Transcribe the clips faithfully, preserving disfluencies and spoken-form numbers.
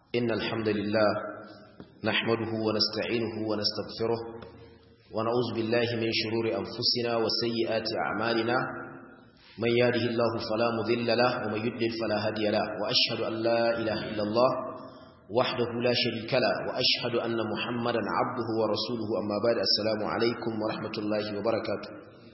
إن الحمد لله نحمده ونستعينه ونستغفره ونعوذ بالله من شرور أنفسنا وسيئات أعمالنا من يهده الله فلا مضل له ومن يضلل فلا هادي له وأشهد أن لا إله إلا الله وحده لا شريك له وأشهد أن محمدا عبده ورسوله أما بعد السلام عليكم ورحمة الله وبركاته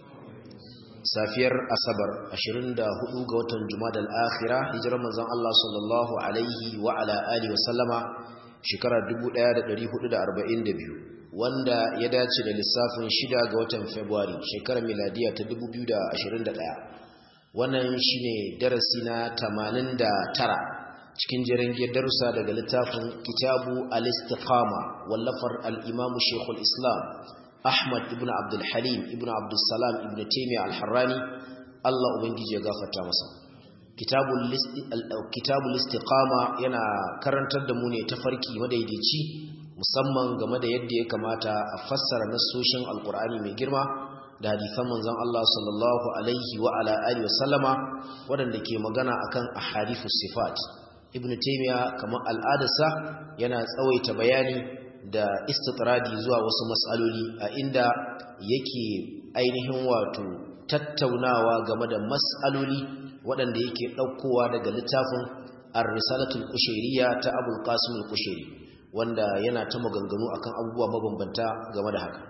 safiyar asabar ashirin da hudu ga watan jumadal akhira hijirar manzon Allah sallallahu alaihi wa ala alihi wa sallama shekara dubu ɗaya da ɗari hudu da arba'in da biyu wanda ya dace da lissafin shida ga watan February shekarar miladiya ta dubu biyu da ashirin da ɗaya wannan shine darasi na tamanin da tara cikin jerin darussa daga littafin Kitabu al-Istiqama wallafar al-Imam Sheikhul Islam Ahmad ibn Abdul Halim ibn Abdul Salam ibn Taymiyyah al-Harrani Allah ubangiji ya gafarta masa Kitabul Kitabul Istiqama yana karantar da mu ne tafarki madaidaici musamman game da yadda ya kamata a fassara nassoshin Alqur'ani mai girma da hadisan manzon Allah sallallahu alaihi wa ala alihi wasallama wadanda ke magana akan ahadithus sifat Ibn Taymiyyah kamar al'adarsa yana tsawaita bayani da istitradi zuwa wasu mas'aloli a inda yake ainihin wato tattaunawa game da mas'aloli waɗanda yake ɗaukowa daga littafin Ar-Risalatul Qushayriyya ta Abul Qasim al-Qushayri wanda yana ta maganganu akan abubuwa mabambanta game da haka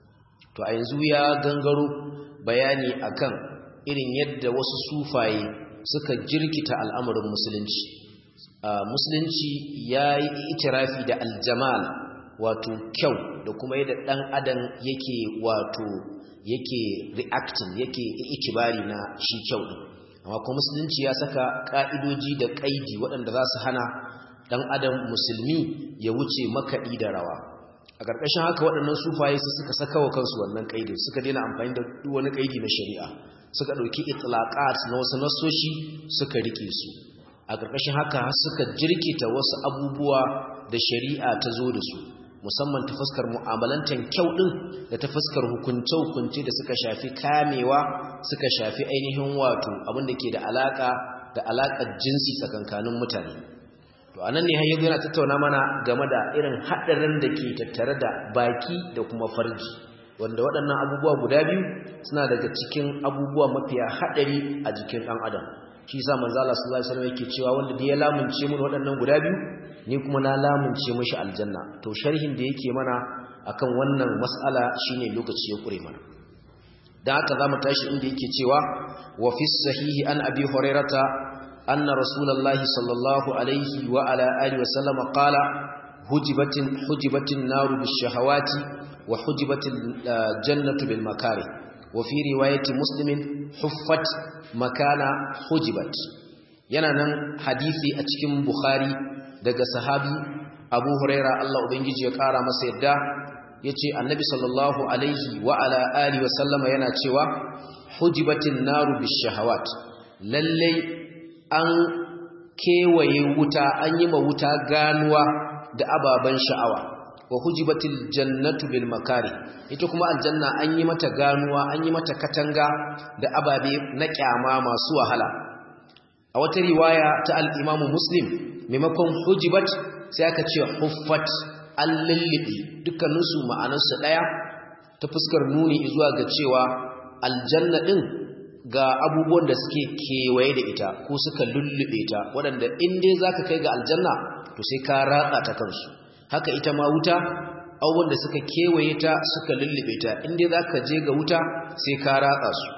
to a yanzu ya gangaro bayani akan irin yadda wasu sufaye suka jirkita al'amarin musulunci musulunci yayi itirafi da aljamal wato kyau da kuma yadda dan adam yake wato yake reacting yake ikibari na shi kyau din amma kuma musulunci ya saka ka'idoji da kaidi waɗanda za su hana dan adam musulmi ya wuce makadi da rawa a ƙarƙashin haka waɗannan sufaye su suka saka wa kansu wannan kaidin suka daina amfani da duk wani kaidi na shari'a suka dauki itlaqat na wasu nasoshi suka rike su a ƙarƙashin haka suka jirkita wasu abubuwa da shari'a ta zo da su musamman ta fuskar mu'amalantan kyau din da ta fuskar hukunce-hukunce da suka shafi kamewa suka shafi ainihin wato abinda ke da alaka da alakar jinsi tsakankanin mutane to anan ne har yanzu yana tattauna mana game da irin hadarin da ke tattare da baki da kuma farji wanda waɗannan abubuwa guda biyu suna daga cikin abubuwa mafiya hadari a jikin ɗan adam shi yasa manzo Allah sallallahu alaihi wasallam yake cewa wanda da ya lamunce mun waɗannan guda biyu ni kuma na lamunce mishi aljanna to sharhin da yake mana akan wannan mas'ala shine lokaci ya kure mana dan haka zamu tashi inda yake cewa wa fi sahihi an abi hurairata anna rasulullahi sallallahu alaihi wa ala alihi wa sallama qala hujibatin hujibatin naru bishahawati wa hujibatil jannatu bil makarih wa fi riwayati muslimin huffat makana hujibat yana nan hadisi a cikin bukhari daga sahabi Abu Huraira Allah ubangiji ya kara masa yadda yace Annabi sallallahu alaihi wa ala alihi wa sallama yana cewa hujibatin naru bishahawat lalle an kewaye wuta an yi ma wuta ganuwa da ababan sha'awa wa hujibatil jannatu bil makari ita kuma aljanna an yi mata ganuwa an yi mata katanga da ababe na kyama masu wahala a wata riwaya ta al-Imam Muslim maimakon hujibat sai aka ce huffat al-lilli dukkaninsu ma'anarsu daya ta fuskar nuni zuwa ga cewa aljanna din ga abubuwan da suke kewaye da ita ko suka lullube ta waɗanda in dai zaka kai ga aljanna to sai ka ratsa ta kansu haka ita ma wuta abubuwan da suka kewaye ta suka lullube ta in dai zaka je ga wuta sai ka ratsa su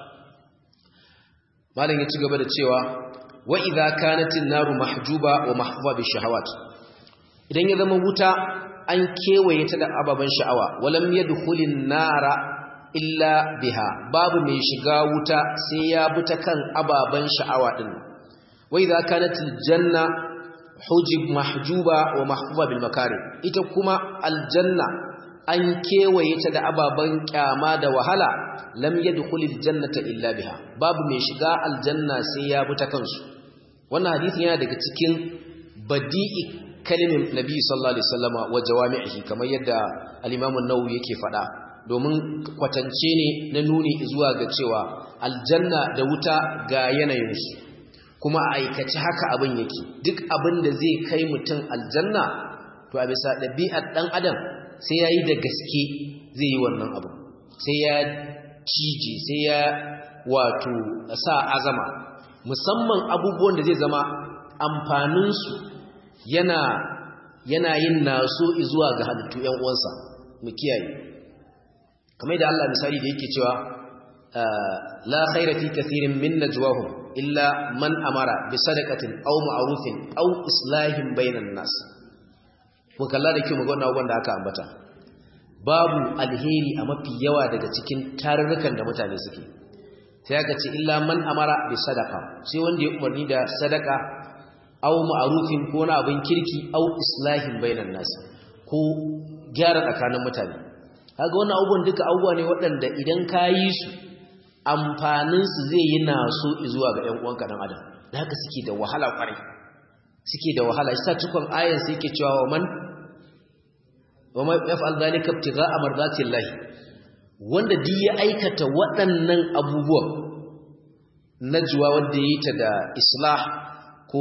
malam ya ci gaba da cewa wa idza kanatin naru mahjuba wa mahfuba bi shahawat idan ya zama wuta an kewaye ta da ababan sha'awa walam yadkhulin nara illa biha babu mai shiga wuta sai ya bi ta kan ababan sha'awa din wa idza kanatil janna hujib mahjuba wa mahfuba bil makari ita kuma aljanna an kewaye ta da ababan kyama da wahala lam yadkhulil jannata illa biha babu mai shiga aljanna sai ya bi ta kansu wannan hadisi yana daga cikin badi'i kalimin nabi sallallahu alaihi wasallama wa jawami'ihi kamar yadda al-imam an-nawawi yake fada domin kwatance ne na nuni zuwa ga cewa aljanna da wuta ga yanayinsu kuma a aikace haka abin yake duk abin da zai kai mutum aljanna to a bisa ɗabi'ar ɗan adam sai ya yi da gaske zai yi wannan abu sai ya cije sai ya wato sa azama musamman abubuwan da zai zama amfaninsu yana yana yin naso zuwa ga halittu ‘yan uwansa mu kiyaye kamar da Allah misali da yake cewa la khaira fi kathirin min najwahum illa man amara bi sadaqatin aw ma'rufin aw islahin bainan nas mu kalla da kyau mu ga wannan abubuwan da aka ambata babu alheri a mafi yawa daga cikin tarurrukan da mutane suke sai aka ce illa man amara bi sadaqa sai wanda ya umarni da sadaka aw ma'rufin ko na abin kirki aw islahin bainan nas ko gyara tsakanin mutane kaga wannan abubuwan duka abubuwa ne waɗanda idan ka yi su amfanin su zai yi naso zuwa ga ƴan uwanka dan adam da haka suke da wahala kwarai suke da wahala shi sa cikon ayan sai yake cewa man wa ma yaf'al dhalika ibtigha'a mardatillahi wanda duk ya aikata waɗannan abubuwan najwa wanda yayi ta da islah ko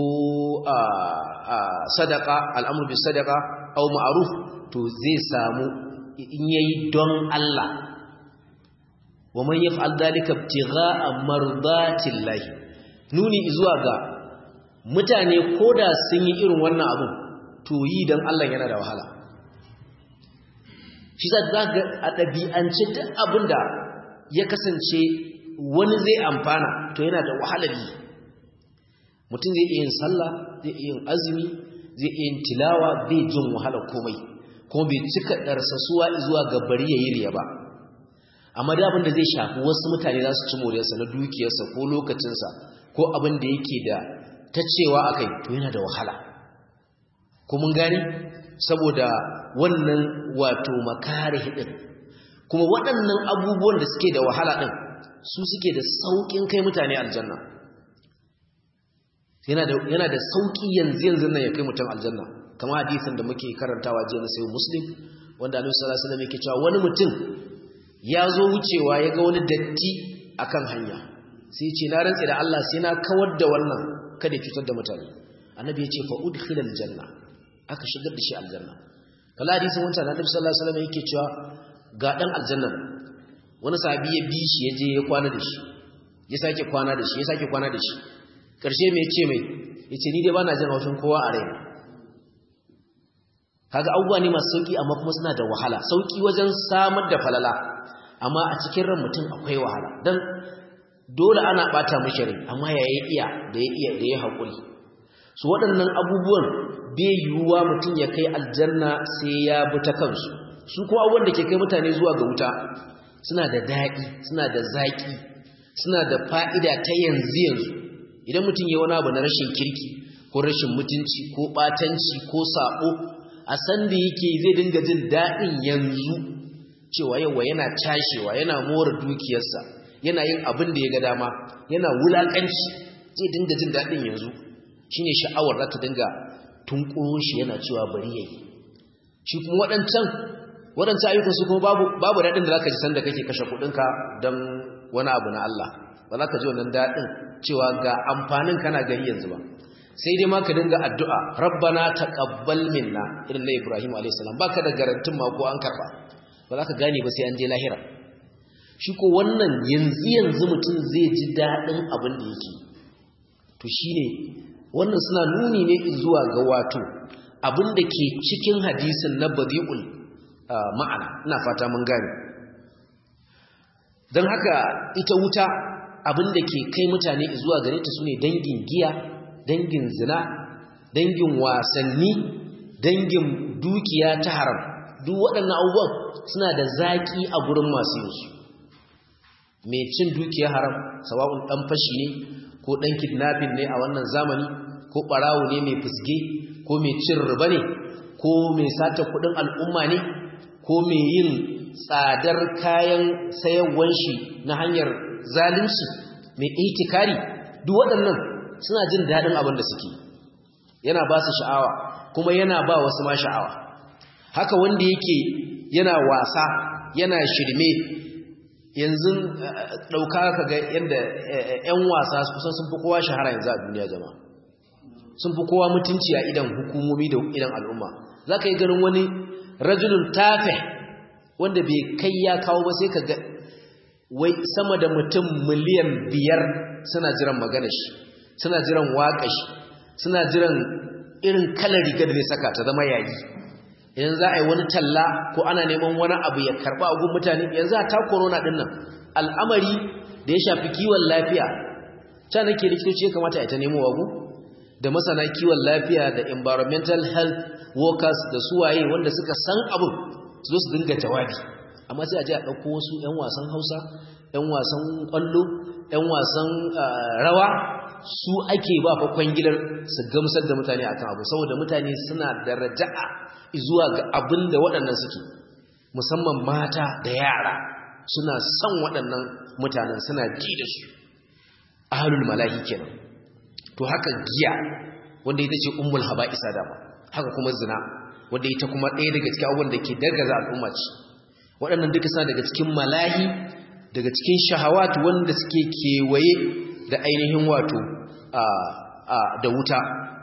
sadaka al'amur bi sadaka au ma'ruf to zai samu in yayi don Allah wa man yaf'al dhalika ibtigha'a mardatillahi nuni zuwa ga mutane koda sun yi irin wannan abun to yi dan Allah yana da wahala shi za ga a dabi'ance duk abinda ya kasance wani zai amfana to yana da wahalar yi mutum zai iya yin sallah zai iya yin azumi zai iya yin tilawa bai jin wahalar komai kuma bai cika darsasuwa zuwa ga bari yayi riya ba amma da abin da zai shafi wasu mutane za su ci moriyarsa na dukiyarsa ko lokacinsa ko abin da yake da ta cewa akai to yana da wahala ko mun gani saboda wannan wato makarih din kuma waɗannan abubuwan da suke da wahala din su suke da saukin kai mutane aljanna yana da yana da sauki yanzu yanzu nan ya kai mutum aljanna kamar hadisin da muke karantawa jiya na sayyid muslim wanda Annabi sallallahu alaihi wasallam yake cewa wani mutum ya zo wucewa ya ga wani datti akan hanya sai ya ce na rantsi da Allah sai na kawar da wannan kada ya cutar da mutane Annabi ya ce fa udkhilal janna aka shigar da shi aljanna kala hadisin wanda Annabi sallallahu alaihi wasallam yake cewa ga dan aljanna wani sahabi ya bi shi ya je ya kwana da shi ya sake kwana da shi ya sake kwana da shi karshe me yace mai yace ni dai bana jin haushin kowa a raina kaga abubuwa ne masu sauki amma kuma suna da wahala sauki wajen samar da falala amma a cikin ran mutum akwai wahala dan dole ana bata mishi rai amma yayi iya da ya iya da ya hakuri su waɗannan abubuwan bai yiwuwa mutum ya kai aljanna sai ya bi ta kansu su kuma abubuwan da ke kai mutane zuwa ga wuta suna da daɗi suna da zaki suna da fa'ida ta yanzu yanzu idan mutum ya wani abu na rashin kirki ko rashin mutunci ko batanci ko sabo a san da yake zai dinga jin daɗin yanzu cewa yawa yana cashewa yana more dukiyarsa yana yin abin da ya ga dama yana wulakanci zai dinga jin daɗin yanzu shine sha'awar za ta dinga tunkuro shi yana cewa bari yayi shi kuma waɗancan waɗancan ayyukan su kuma babu babu daɗin da zaka ji sanda kake kashe kuɗinka don wani abu na Allah ba za ka ji wannan daɗin cewa ga amfanin kana gari yanzu ba sai dai ma ka dinga addu'a rabbana taqabbal minna irin na Ibrahim alayhis salam baka da garantin ma ko an karba ba za ka gane ba sai an je lahira shi ko wannan yanzu yanzu mutum zai ji daɗin abin da yake to shine wannan suna nuni ne zuwa ga wato abin da ke cikin hadisin na badi'ul ma'ana ina fata mun gane don haka ita wuta abin da ke kai mutane zuwa gare ta sune dangin giya dangin zina dangin wasanni dangin dukiya ta haram duk waɗannan abubuwan suna da zaki a gurin masu yin su mai cin dukiya haram sawa'un dan fashi ne ko dan kidnapping ne a wannan zamani ko barawo ne mai fusge ko mai cin riba ne ko mai sata kudin al'umma ne ko mai yin tsadar kayan sayarwar shi na hanyar zalunci mai itikari duk waɗannan suna jin daɗin abin da suke yana ba su sha'awa kuma yana ba wasu ma sha'awa haka wanda yake yana wasa yana shirme yanzu dauka kaga yanda ƴan wasa kusan sun fi kowa shahara yanzu a duniya jama'a sun fi kowa mutunci a idan hukumomi da idan al'umma zaka yi ganin wani rajulun tafe wanda bai kai ya kawo ba sai kaga wai sama da mutum miliyan biyar suna jiran maganar shi suna jiran waƙar shi suna jiran irin kalar rigar da zai saka ta zama yayi idan za a yi wani talla ko ana neman wani abu ya karba a gun mutane yanzu a ta corona din nan al'amari da ya shafi kiwon lafiya ta nake likitoci ya kamata a ta nemo wago da masana kiwon lafiya da environmental health workers da suwaye wanda suka san abin su zo su dinga jawabi amma sai a je a ɗauko wasu 'yan wasan hausa 'yan wasan ƙwallo 'yan wasan rawa su ake ba fa kwangilar su gamsar da mutane akan abu saboda mutane suna da raja'a zuwa ga abin da waɗannan suke musamman mata da yara suna son waɗannan mutanen suna ji da su ahlul malahi kenan to haka giya wanda ita ce ummul haba'isa dama haka kuma zina wanda ita kuma ɗaya daga cikin abubuwan da ke dargaza al'umma ce waɗannan duka suna daga cikin malahi daga cikin shahawatu wanda suke kewaye da ainihin wato da wuta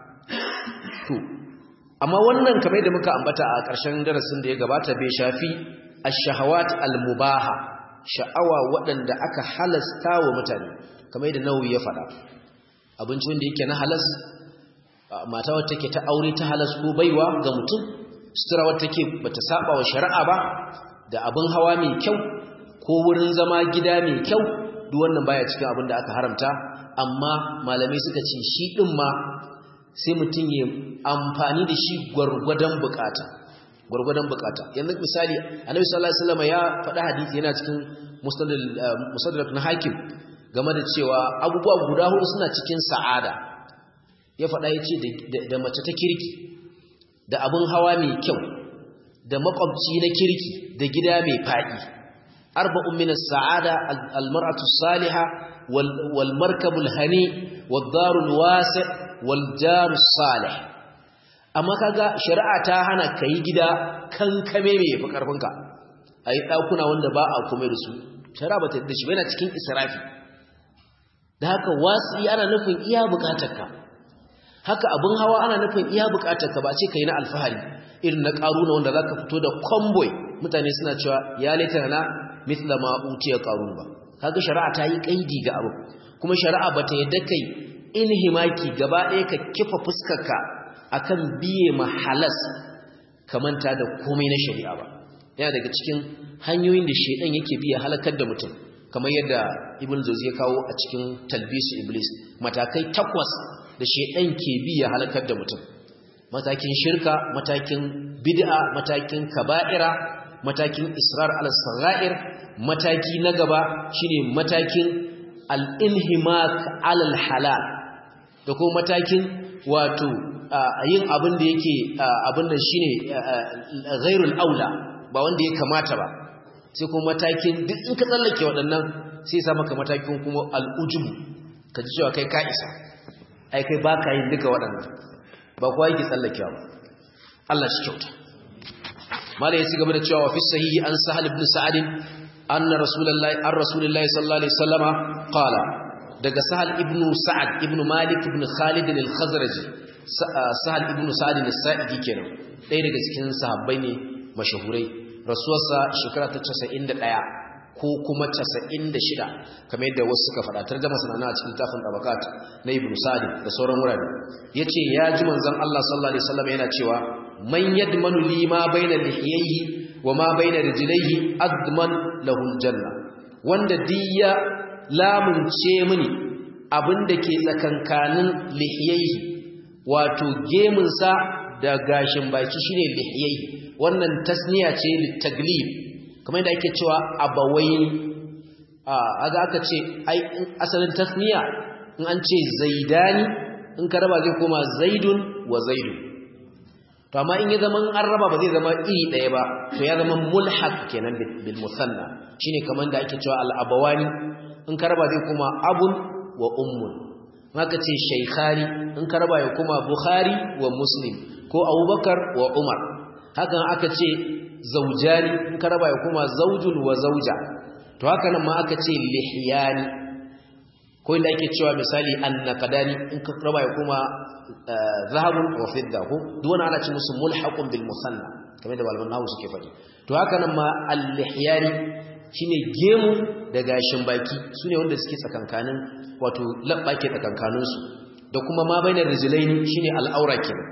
to amma wannan kamar da muka ambata a ƙarshen darasin da ya gabata bai shafi ash-shahawat al-mubaha sha'awa waɗanda aka halasta wa mutane kamar da Nawawi ya faɗa abinci wanda yake na halas mata wacce take ta aure ta halas ko baiwa ga mutum sutura wacce take bata saba wa shari'a ba da abin hawa mai kyau ko wurin zama gida mai kyau duk wannan baya cikin abin da aka haramta amma malamai suka ce shi din ma sai mutum ya amfani da shi gwargwadon bukata gwargwadon bukata yanzu misali annabi sallallahu alaihi wasallam ya faɗa hadisi yana cikin mustadrak na hakim game da cewa abubuwa guda hudu suna cikin sa'ada ya faɗa yace da mace ta kirki da abin hawa mai kyau da makwabci na kirki da gida mai faɗi arba'un min as-sa'ada al-mar'atu as-salihah wal markabu al-hani wad-daru al-wasi' wal-jaru as-salih amma kaga shari'a ta hana kai gida kankame mai yafi karfinka ayi dakuna wanda ba a komai da su shari'a bata yadda shi ba yana cikin israfi da haka wasi ana nufin iya bukatarka haka abin hawa ana nufin iya bukatarka ba ce kai na alfahari irin na karuna wanda zaka fito da convoy mutane suna cewa ya laitana mithla ma utiya qarun ba kaga shari'a ta yi kaidi ga abu kuma shari'a bata yadda kai inhimaki gaba ɗaya ka kifa fuskarka akan biye mahalas kamanta da komai na shari'a ba yana daga cikin hanyoyin da shedan yake biya halakar da mutum kamar yadda ibn jawzi ya kawo a cikin talbis iblis matakai takwas da shedan ke biya halakar da mutum matakin shirka matakin bid'a matakin kaba'ira matakin israr al-sagha'ir mataki na gaba shine matakin al-inhimak al-halal da kuma matakin wato yin abin da yake abin da shine ghairul aula ba wanda ya kamata ba sai kuma matakin duk in ka tsallake waɗannan sai sa maka matakin kuma al-ujub ka ji cewa kai ka isa ai kai baka yin duka waɗannan ba kuwa yake tsallakewa ba Allah shi kyauta mala ya ci gaba da cewa fi sahihi an sahal ibn sa'ad anna rasulullahi ar rasulullahi sallallahu alaihi wasallama qala daga sahal ibn sa'ad ibn malik ibn khalid al-khazraji sahal ibn sa'ad al-sa'idi kenan ɗaya daga cikin sahabbai ne mashahurai rasuwarsa shekara ta casa'in da ɗaya ko kuma casa'in da shida kamar yadda wasu suka faɗa tarjuma sanana a cikin tafin tabakat na ibn sa'd da sauran wurare yace ya ji manzon Allah sallallahu alaihi wasallam yana cewa man yadmanu li ma baina lihiyhi wa ma baina rijlaihi adman lahu aljanna wanda diya lamunce mini abinda ke tsakankanin lihiyhi wato gemun sa da gashin baki shine lihiyhi wannan tasniya ce litaglib kamar yadda ake cewa abawaini a aga aka ce ai asalin tasniya in an ce zaidani in ka raba zai koma zaidun wa zaidun to amma in ya zama an raba ba zai zama iri ɗaya ba to ya zama mulhaq kenan bil musanna shine kamar da ake cewa al abawani in ka raba zai koma abun wa ummun maka ce shaykhani in ka raba ya koma bukhari wa muslim ko abubakar wa umar hakan aka ce zaujani in ka raba ya kuma zaujun wa zauja to haka nan ma aka ce lihyani ko inda ake cewa misali annaqadani in ka raba ya kuma zahabun wa fidda ko duk wani ana ce musu mulhaqun bil musanna kamar da malaman nahu suke faɗi to haka nan ma al-lihyani shine gemu da gashin baki sune wanda suke tsakankanin wato labba ke tsakankanin su da kuma ma bainar rijlaini shine al-aura kenan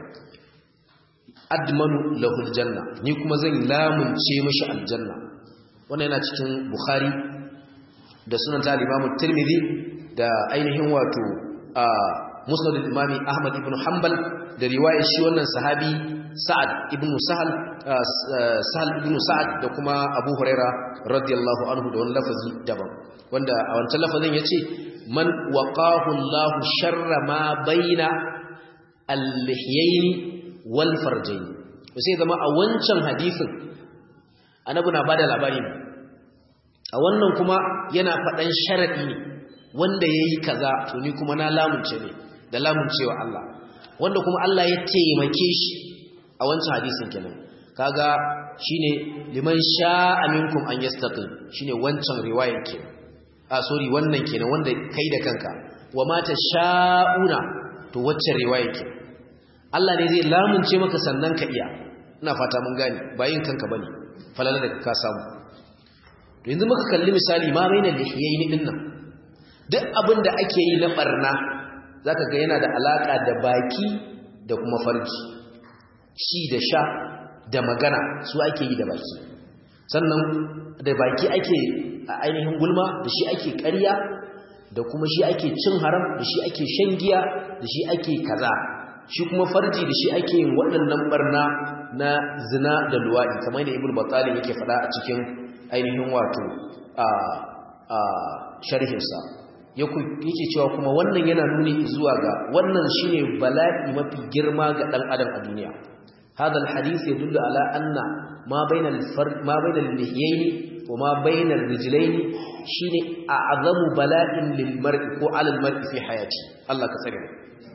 admanu lahul janna ni kuma zan lamunce mishi aljanna wannan yana cikin bukhari da sunan ta Imam Tirmidhi da ainihin wato a musnad al-imami Ahmad ibn Hanbal da riwayar shi wannan sahabi Sa'ad ibn Sahal Sahal ibn Sa'ad da kuma Abu Huraira radiyallahu anhu da wannan lafazi daban wanda a wancan lafazin yace man waqahu Allahu sharra ma baina al-lihyayn wal farjayn sai zama a wancan hadisin annabi na bada labari ne a wannan kuma yana fadan sharadi ne wanda yayi kaza to ni kuma na lamunce ne da lamuncewa Allah wanda kuma Allah ya taimake shi a wancan hadisin kenan kaga shine liman sha'a minkum an yastaqim shine wancan riwayar kenan a sorry wannan kenan wanda kai da kanka wa mata sha'una to waccan riwayar kenan Allah ne zai lamunce maka sannan ka iya ina fata mun gane bayin kanka bane falala da ka samu to yanzu muka kalli misali ma bainal lihiyaini dinnan duk abinda ake yi na barna zaka ga yana da alaka da baki da kuma farji ci da sha da magana su ake yi da baki sannan da baki ake a ainihin gulma da shi ake ƙarya da kuma shi ake cin haram da shi ake shan giya da shi ake kaza shi kuma farji da shi ake yin waɗannan barna na zina da luwaɗi kamar da ibnu battal yake faɗa a cikin ainihin wato a a sharhinsa yake cewa kuma wannan yana nuni zuwa ga wannan shine bala'i mafi girma ga dan adam a duniya hada alhadith yadullu ala anna ma bainal ma bainal lihyayn wa ma bainal rijlayn shine a'zamu bala'in lil mar'i ko ala al mar'i fi hayati Allah ka tsare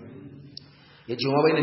yace ma bainal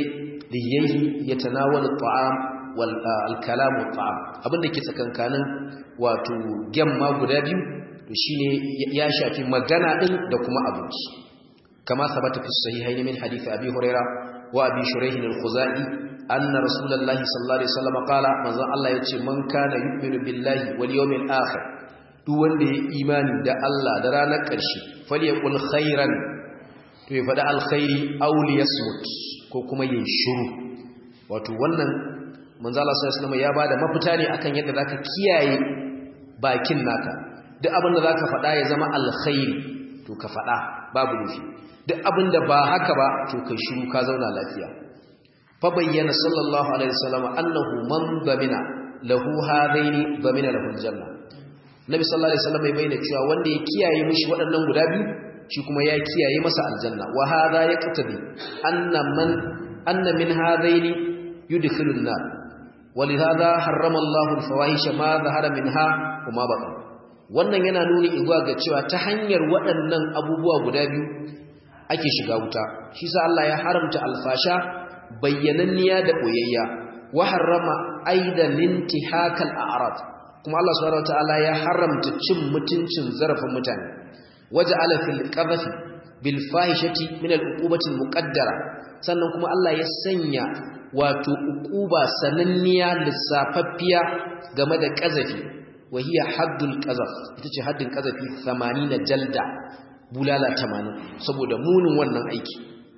lihyayn yatanawalu at-ta'am wal al-kalam wat-ta'am abinda ke tsakankanin wato gemma guda biyu to shine ya shafi magana din da kuma abinci kama sabata fi sahihayn min hadith abi huraira wa abi shuraih al-khuzai anna rasulullahi sallallahu alaihi wasallam qala manzon Allah yace man kana yu'minu billahi wal yawmil akhir duk wanda ya imani da Allah da ranar ƙarshe falyaqul khairan to ya faɗi alkhairi aw liyasmut ko kuma yin shiru wato wannan manzon Allah sallallahu alaihi wasallam ya bada mafita ne akan yadda zaka kiyaye bakin naka duk abinda zaka faɗa ya zama alkhairi to ka faɗa babu nufi duk abinda ba haka ba to kai shiru ka zauna lafiya fa bayyana sallallahu alaihi wasallam annahu man damina lahu hadaini damina lahu aljanna nabi sallallahu alaihi wasallam ya bayyana cewa wanda ya kiyaye mishi waɗannan guda biyu shi kuma ya kiyaye masa aljanna wa hadha yaqtadi anna man anna min hadaini yudkhilun nar ولهذا حرم الله الفواحش ما ظهر منها وما بطن wannan yana nuni zuwa ga cewa ta hanyar waɗannan abubuwa guda biyu ake shiga wuta shi sa Allah ya haramta alfasha bayyananniya da boyayya wa harrama aidan intihakal a'rad kuma Allah subhanahu wataala ya haramta cin mutuncin zarafin mutane waja'ala fil qadhafi bil fahishati min al uqubati al muqaddara sannan kuma Allah ya sanya wato uquba sananniya lissafaffiya game da qazafi wa hiya haddul qazaf ita ce haddin qazafi tamanin jalda bulala tamanin saboda munin wannan aiki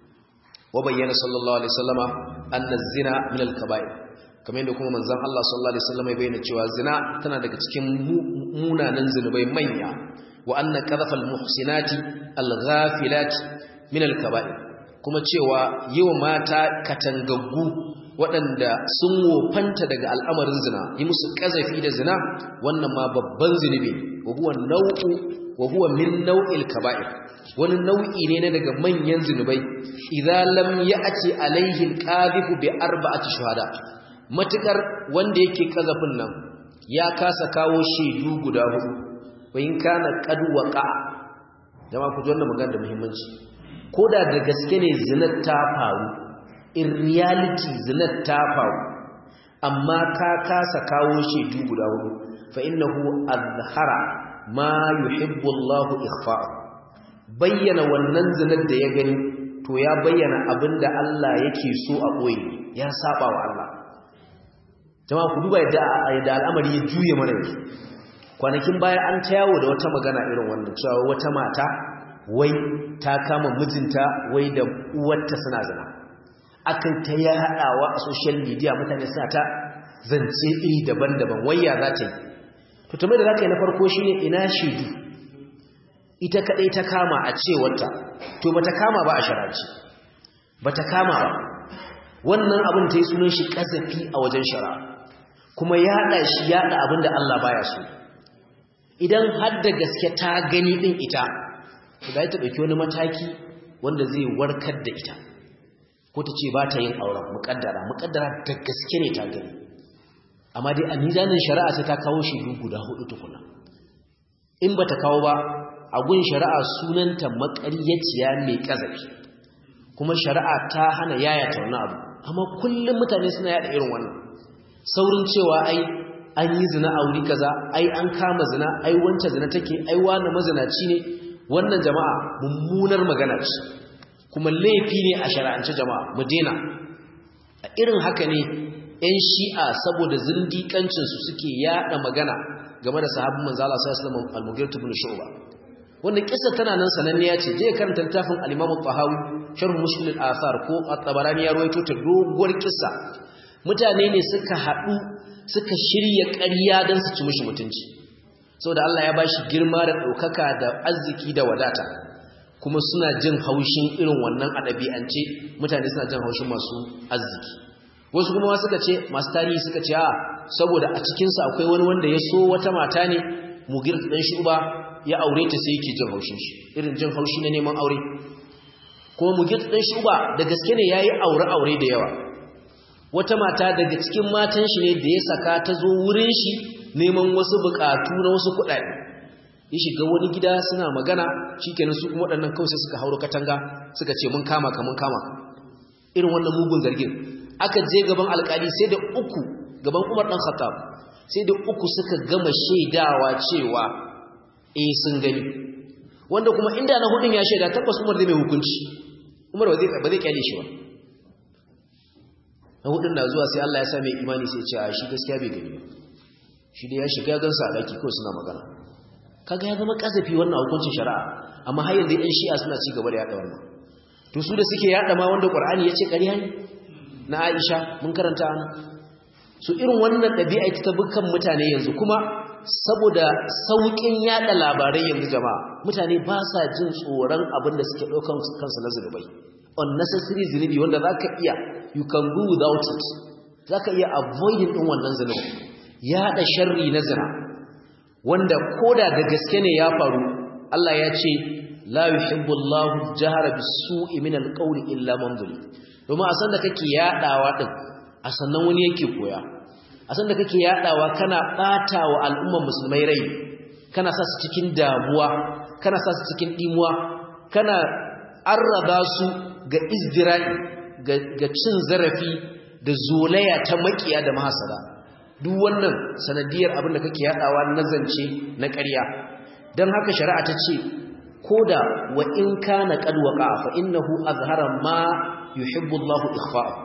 wa bayyana sallallahu alaihi wasallama anna zina min al kaba'ir kamar yadda kuma manzon Allah sallallahu alaihi wasallama ya bayyana cewa zina tana daga cikin munanan zinubai manya wa anna qadhafal muhsinati al ghafilati min al kaba'ir kuma cewa yiwa mata katangaggu waɗanda sun wofanta daga al'amarin zina yi musu ƙazafi da zina wannan ma babban zunubi wa huwa nau'u wa huwa min nau'il kaba'ir wani nau'i ne na daga manyan zunubai idza lam ya'ti alaihi alqadhifu bi arba'ati shuhada matukar wanda yake ƙazafin nan ya kasa kawo shaidu guda hudu wa in kana qad waqa jama'a ku ji wannan magana da muhimmanci koda da gaske ne zinar ta faru in reality zinar ta faru amma ka kasa kawo shaidu guda hudu fa innahu azhara ma yuhibbu Allahu ikhfa'u bayyana wannan zinar da ya gani to ya bayyana abinda Allah yake so a boye ya saba wa Allah jama'a ku duba yadda yadda al'amari ya juye mana yanzu kwanakin baya an ta yawo da wata magana irin wannan cewa wata mata wai ta kama mijinta wai da uwarta suna zina akan ta ya hadawa a social media mutane suna ta zance iri daban-daban wayya za ta yi to tumai da za ka yi na farko shine ina shaidu ita kadai ta kama a cewarta to bata kama ba a shar'anci bata kama ba wannan abin ta yi sunan shi kasafi a wajen shari'a kuma ya hada shi ya hada abin da Allah baya so idan har da gaske ta gani din ita to da ta dauki wani mataki wanda zai warkar da ita ko ta ce ba ta yin auren muƙaddara muƙaddara da gaske ne ta gani amma dai a mizanin shari'a sai ta kawo shi guda hudu tukuna in ba ta kawo ba a gun shari'a sunanta maƙaryaciya mai ƙazafi kuma shari'a ta hana yayata wannan abu amma kullum mutane suna yada irin wannan saurin cewa ai an yi zina a wuri kaza ai an kama zina ai wancan zina take ai wani mazinaci ne wannan jama'a mummunar magana ce kuma laifi ne a shari'ance jama'a mu dena a irin haka ne ƴan shi'a saboda zindiƙancin su suke yada magana game da sahabbin manzo Allah sallallahu alaihi wasallam al-Mughirah ibn Shu'bah wannan kissa tana nan sananniya ce je karanta littafin al-Imam al-Tahawi sharh Mushkil al-Athar ko at-Tabarani ya rawaito ta doguwar kissa mutane ne suka haɗu suka shirya ƙarya don su ci mishi mutunci saboda Allah ya bashi girma da ɗaukaka da arziki da wadata kuma suna jin haushin irin wannan adabi'ance mutane suna jin haushin masu arziki wasu kuma suka ce masu tarihi suka ce a saboda a cikinsa akwai wani wanda ya so wata mata ne Mughirah dan Shu'ba ya aure ta sai yake jin haushin shi irin jin haushi na neman aure kuma Mughirah dan Shu'ba da gaske ne yayi aure aure da yawa wata mata daga cikin matan shi ne da ya saka ta zo wurin shi neman wasu bukatu na wasu kuɗaɗe ya shiga wani gida suna magana shikenan su kuma waɗannan kawai sai suka hauro katanga suka ce mun kama ka mun kama irin wannan mugun zargin aka je gaban alƙali sai da uku gaban Umar dan Khattab sai da uku suka gama shaidawa cewa eh sun gani wanda kuma inda na hudun ya shaida tabbas Umar zai mai hukunci Umar ba zai ba zai kyale shi ba na hudun na zuwa sai Allah ya sa mai imani sai ya ce a shi gaskiya bai gani ba shi da ya shiga gansa a daki kawai suna magana kaga ya zama kasafi wannan hukuncin shari'a amma har yanzu ɗan shi'a suna ci gaba da yada wannan to su da suke yada ma wanda Qur'ani ya ce ƙarya ne na Aisha mun karanta ana su irin wannan ɗabi'a ita ta bukan mutane yanzu kuma saboda saukin yada labarai yanzu jama'a mutane ba sa jin tsoron abin da suke ɗaukan kansu na zulubai unnecessary zunubi wanda zaka iya you can do without it zaka iya avoiding din wannan zunubi yada sharri na zina wanda koda da gaske ne ya faru Allah ya ce la yuhibbu Allahu jahara bis-su'i min al-qawli illa man zulim domin a san da kake yadawa din a sannan wani yake koya a san da kake yadawa kana batawa al'umman musulmai rai kana sa su cikin damuwa kana sa su cikin dimuwa kana arraba su ga izdira'i ga cin zarafi da zolaya ta makiya da mahasada duk wannan sanadiyar abin da kake yadawa na zance na ƙarya dan haka shari'a ta ce koda wa in kana qad waqa fa innahu azhara ma yuhibbu Allahu ikhfa'ahu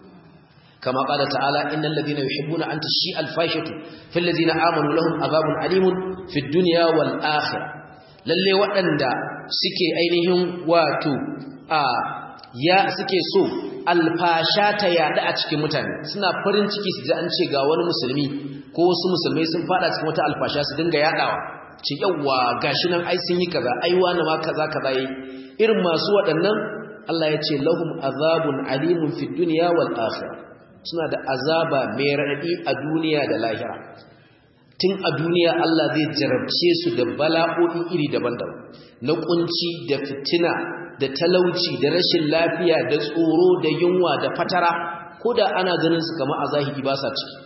kama qala ta'ala innal ladina yuhibbuna an tashi al-fahishatu fil ladina amanu lahum adhabun alimun fid dunya wal akhirah lalle waɗanda suke ainihin wato a ya suke so alfasha ta yada a cikin mutane suna farin ciki su ji an ce ga wani musulmi ko wasu musulmai sun fada cikin wata alfasha su dinga yadawa ce yawa gashi nan ai sun yi kaza ai wani ma kaza kaza yi irin masu waɗannan Allah ya ce lahum azabun alimun fid dunya wal akhirah suna da azaba mai raɗaɗi a duniya da lahira tun a duniya Allah zai jarabce su da bala'o'i iri daban-daban na kunci da fitina da talauci da rashin lafiya da tsoro da yunwa da fatara ko da ana ganin su kamar a zahiri ba sa ciki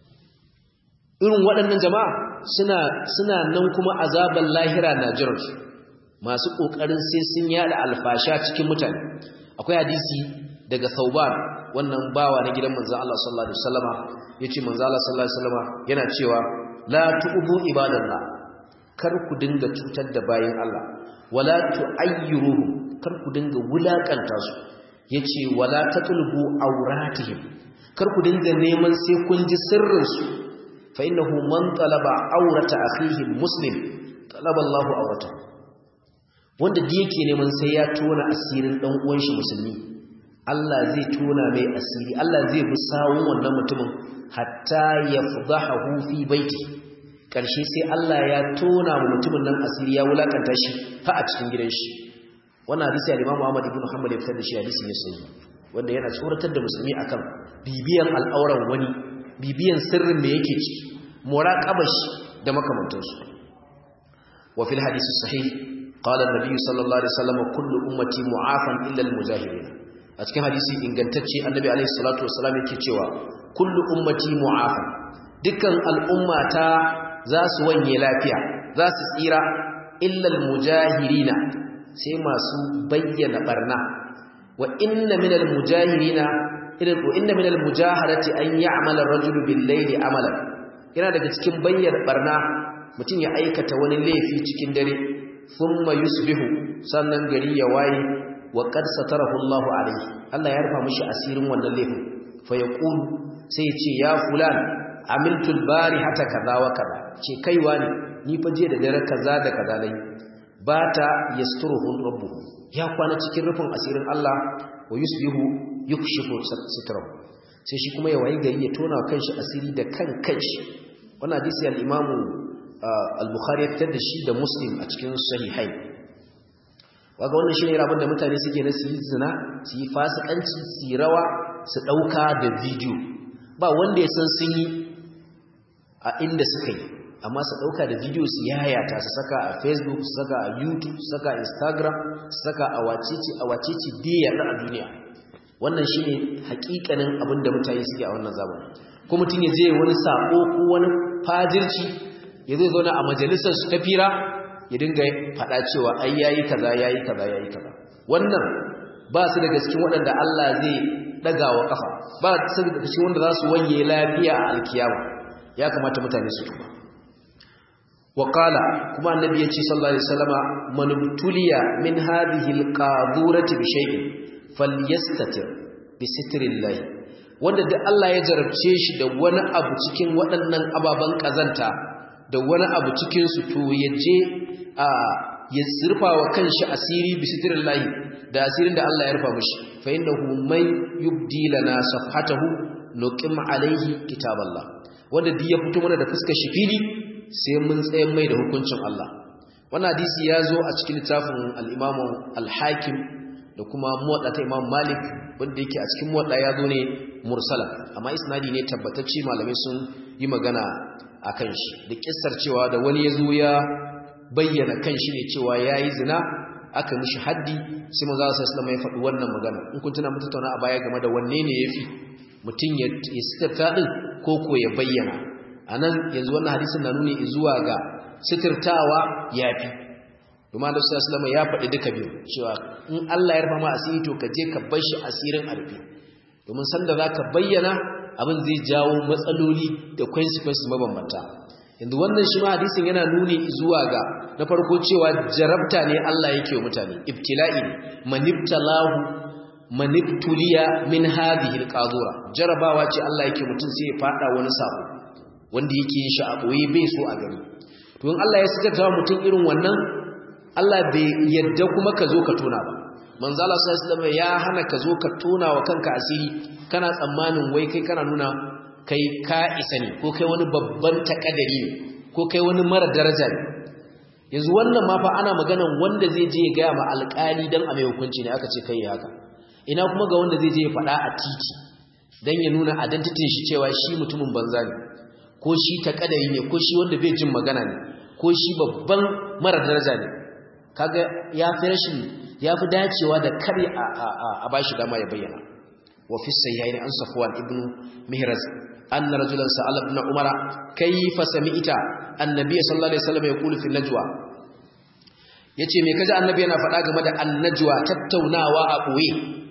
irin waɗannan jama'a suna suna nan kuma azaban lahira na jiran su masu kokarin sai sun yada alfasha cikin mutane akwai hadisi daga Thauban wannan bawa na gidan manzon Allah sallallahu alaihi wasallama yace manzon Allah sallallahu alaihi wasallama yana cewa la tu'bu ibadallah kar ku dinga cutar da bayin Allah wala tu'ayyiruhum kar ku dinga wulakanta su yace wala tatlubu awratihim kar ku dinga neman sai kun ji sirrin su fa innahu man talaba awrata akhihi muslim talaba Allahu awrata wanda da yake neman sai ya tona asirin dan uwan shi musulmi Allah zai tona mai asiri Allah zai bi sawun wannan mutumin hatta yafdahu fi baiti karshe sai Allah ya tona wa mutumin nan asiri ya wulakanta shi ha a cikin gidan shi wannan hadisi al-Imam Ahmad ibn Hanbal ya fitar da shi hadisi ne sahihi wanda yana tsoratar da musulmi akan bibiyan al'auran wani bibiyan sirrin da yake ciki muraqabar shi da makamantansu wa fil hadisi sahih qala an-nabi sallallahu alaihi wasallam kullu ummati mu'afan illa al-mujahirin a cikin hadisi ingantacce annabi alaihi salatu wasallam yake cewa kullu ummati mu'afan dukkan al'ummata za su wanye lafiya za su tsira illa al-mujahirina sai masu bayyana barna wa inna minal mujahirina idan wa inna minal mujaharati an ya'mala ar-rajulu bil-layli amalan yana daga cikin bayyana barna mutum ya aikata wani laifi cikin dare thumma yusbihu sannan gari ya waye wa qad satarahu Allahu alayhi Allah ya rufa mishi asirin wannan laifin fa yaqulu sai ya ce ya fulan amiltu al-barihata kaza wa kaza ce kaiwa ne ni fa je da dare kaza da kaza dai bata yasturuhu rabbuhu ya kwana cikin rufin asirin Allah wa yusbihu yukshifu sitrahu sai shi kuma ya wayi gari ya tona kanshi asiri da kan kanshi wannan hadisi al-Imam al-Bukhari ya fitar da shi da Muslim a cikin sahihai waga wannan shine rabon da mutane suke na su yi zina su yi fasikanci su yi rawa su dauka da video ba wanda ya san sun yi a inda suka yi amma su dauka da video su yayata su saka a Facebook su saka a YouTube su saka a Instagram su saka a wacece a wacece diya a duniya wannan shine hakikanin abin da mutane suke a wannan zamani ko mutun ya je wani sako ko wani fajirci ya zai zauna a majalisar su ta fira ya dinga fada cewa ai yayi kaza yayi kaza yayi kaza wannan ba su daga cikin waɗanda Allah zai daga wa kafa ba su daga cikin wanda za su wanye lafiya a alkiyama ya kamata mutane su tuba وقال كما النبي صلى الله عليه وسلم من ابتلي من هذه القاذورة بشيء فليستتر بستر الله wanda da Allah ya jarabce shi da wani abu cikin waɗannan ababan kazanta da wani abu cikin su to yaje a ya sirfa wa kanshi asiri bi sitrillah da asirin da Allah ya rufa mishi fa innahu may yubdi lana safhatahu nuqim alayhi kitaballah wanda duk ya fito mana da fuskar shi fili sai mun tsayen mai da hukuncin Allah wannan hadisi ya zo a cikin littafin al-Imam al-Hakim da kuma Muwatta ta Imam Malik wanda yake a cikin Muwatta ya zo ne mursala amma isnadi ne tabbatacce malamai sun yi magana akan shi da kissar cewa da wani yazo ya bayyana kanshi ne cewa yayi zina aka mishi haddi sai manzo sallallahu alaihi wasallam ya faɗi wannan magana in kun tuna mun tattauna a baya game da wanne ne yafi mutun ya istirta din ko ko ya bayyana anan yanzu wannan hadisin na nuni zuwa ga sitirtawa yafi kuma Allah sallallahu alaihi wasallam ya faɗi duka biyu cewa in Allah ya rufa ma asiri to ka je ka bar shi asirin arfi domin sanda zaka bayyana abin zai jawo matsaloli da consequences mabambanta yanzu wannan shi ma hadisin yana nuni zuwa ga na farko cewa jarabta ne Allah yake wa mutane ibtila'i ne manibtalahu manibtuliya min hadhihi alqadura jarabawa ce Allah yake mutun sai ya fada wani sabo wanda yake yin shi a boye bai so a gani to in Allah ya saka mutum irin wannan Allah bai yadda kuma ka zo ka tona ba manzo Allah sallallahu alaihi wasallam ya hana ka zo ka tona wa kanka asiri kana tsammanin wai kai kana nuna kai ka isa ne ko kai wani babban takadari ne ko kai wani mara daraja ne yanzu wannan ma fa ana maganan wanda zai je ya ga ma alƙali dan a mai hukunci ne aka ce kai haka ina kuma ga wanda zai je ya faɗa a titi dan ya nuna identity shi cewa shi mutumin banza ne ko shi takadari ne ko shi wanda bai jin magana ne ko shi babban mara daraja ne kaga ya fi rashin ya fi dacewa da kare a a a bashi dama ya bayyana wa fi sayyi'in an safwan ibnu mihraz anna rajulan sa'ala ibn umara kayfa sami'ta annabi sallallahu alaihi wasallam yaqulu fi najwa yace me kaji annabi yana faɗa game da annajwa tattaunawa a boye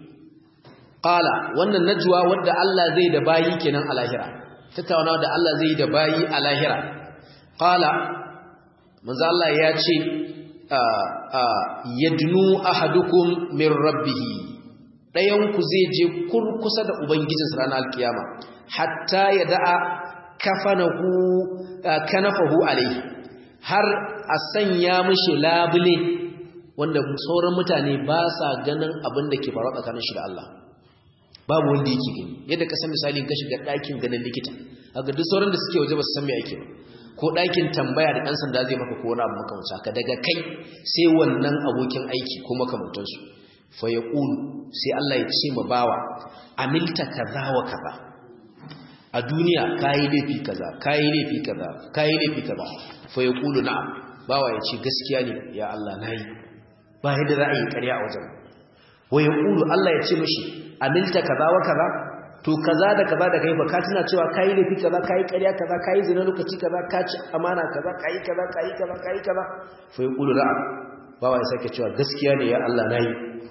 qala wannan najwa wanda Allah zai da bayi kenan a lahira tattaunawa da Allah zai da bayi a lahira qala manzo Allah ya ce yadnu ahadukum min rabbih dayan ku zai je kurkusa da ubangijinsa ranar alkiyama hatta yada'a kafanahu kanafahu alaihi har a sanya mishi labule wanda sauran mutane ba sa ganin abin da ke faruwa tsakanin shi da Allah babu wanda yake gani yadda ka san misali ka shiga ɗakin ganin likita haka duk sauran da suke waje ba su san me ake ba ko ɗakin tambaya da ɗan sanda zai maka ko wani abu makamanci haka daga kai sai wannan abokin aiki ko makamantansu fa yaqulu sai Allah ya ce ma bawa amilta kaza wa kaza a duniya kayi laifi kaza kayi laifi kaza kayi laifi kaza fa yaqulu na'am bawa ya ce gaskiya ne ya Allah nayi ba yadda za a yi ƙarya a wajen wa yaqulu Allah ya ce mishi amilta kaza wa kaza to kaza da kaza da kai ba ka tuna cewa kai laifi kaza kai ƙarya kaza kai zina lokaci kaza ka ci amana kaza kai kaza kai kaza kai kaza fa yaqulu na'am bawa ya sake cewa gaskiya ne ya Allah nayi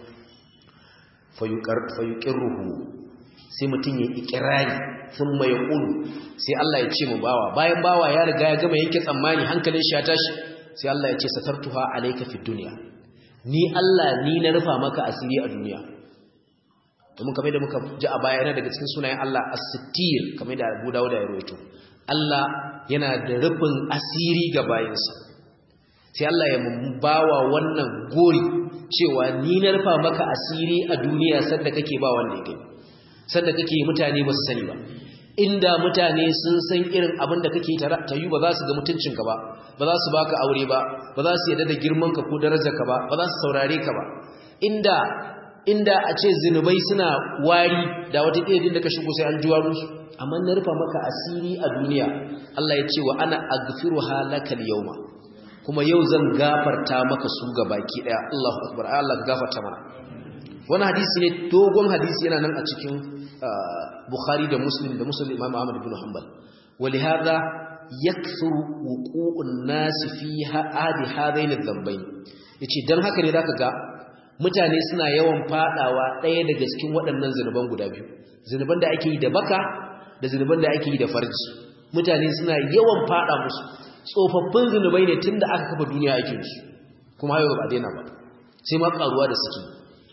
fa yuqar fa yuqirruhu sai mutun ya ikrari thumma yaqulu sai Allah ya ce mu bawa bayan bawa ya riga ya gama yanke tsammani hankalin shi ya tashi sai Allah ya ce satartuha alayka fid dunya ni Allah ni na rufa maka asiri a duniya domin kamar da muka ji a baya yana daga cikin sunayen Allah as-sittir kamar da Abu Dawud ya rawaito Allah yana da rufin asiri ga bayinsa sai Allah ya bawa wannan gori cewa ni na rufa maka asiri a duniya sanda kake ba wanda yake sanda kake mutane ba su sani ba inda mutane sun san irin abin da kake tayu ba za su ga mutuncinka ba ba za su baka aure ba ba za su yarda da girmanka ko darajarka ba ba za su saurare ka ba inda inda a ce zinubai suna wari da wata ɗaya da ka shigo sai an juwa musu amma na rufa maka asiri a duniya Allah ya ce wa ana aghfiruha lakal yawma kuma yau zan gafarta maka su ga baki daya Allahu akbar Allah ka gafarta mana wannan hadisi ne dogon hadisi yana nan a cikin Bukhari da Muslim da Muslim Imam Ahmad ibn Hanbal ولهذا يكثر وقوع الناس في هذه هذين الذنبين yace dan haka ne zaka ga mutane suna yawan fadawa ɗaya daga cikin waɗannan zinuban guda biyu zinuban da ake yi da baka da zinuban da ake yi da farji mutane suna yawan fada musu tsofaffin zinubai ne tunda aka kafa duniya ake musu kuma hayo ba daina ba sai ma karuwa da suke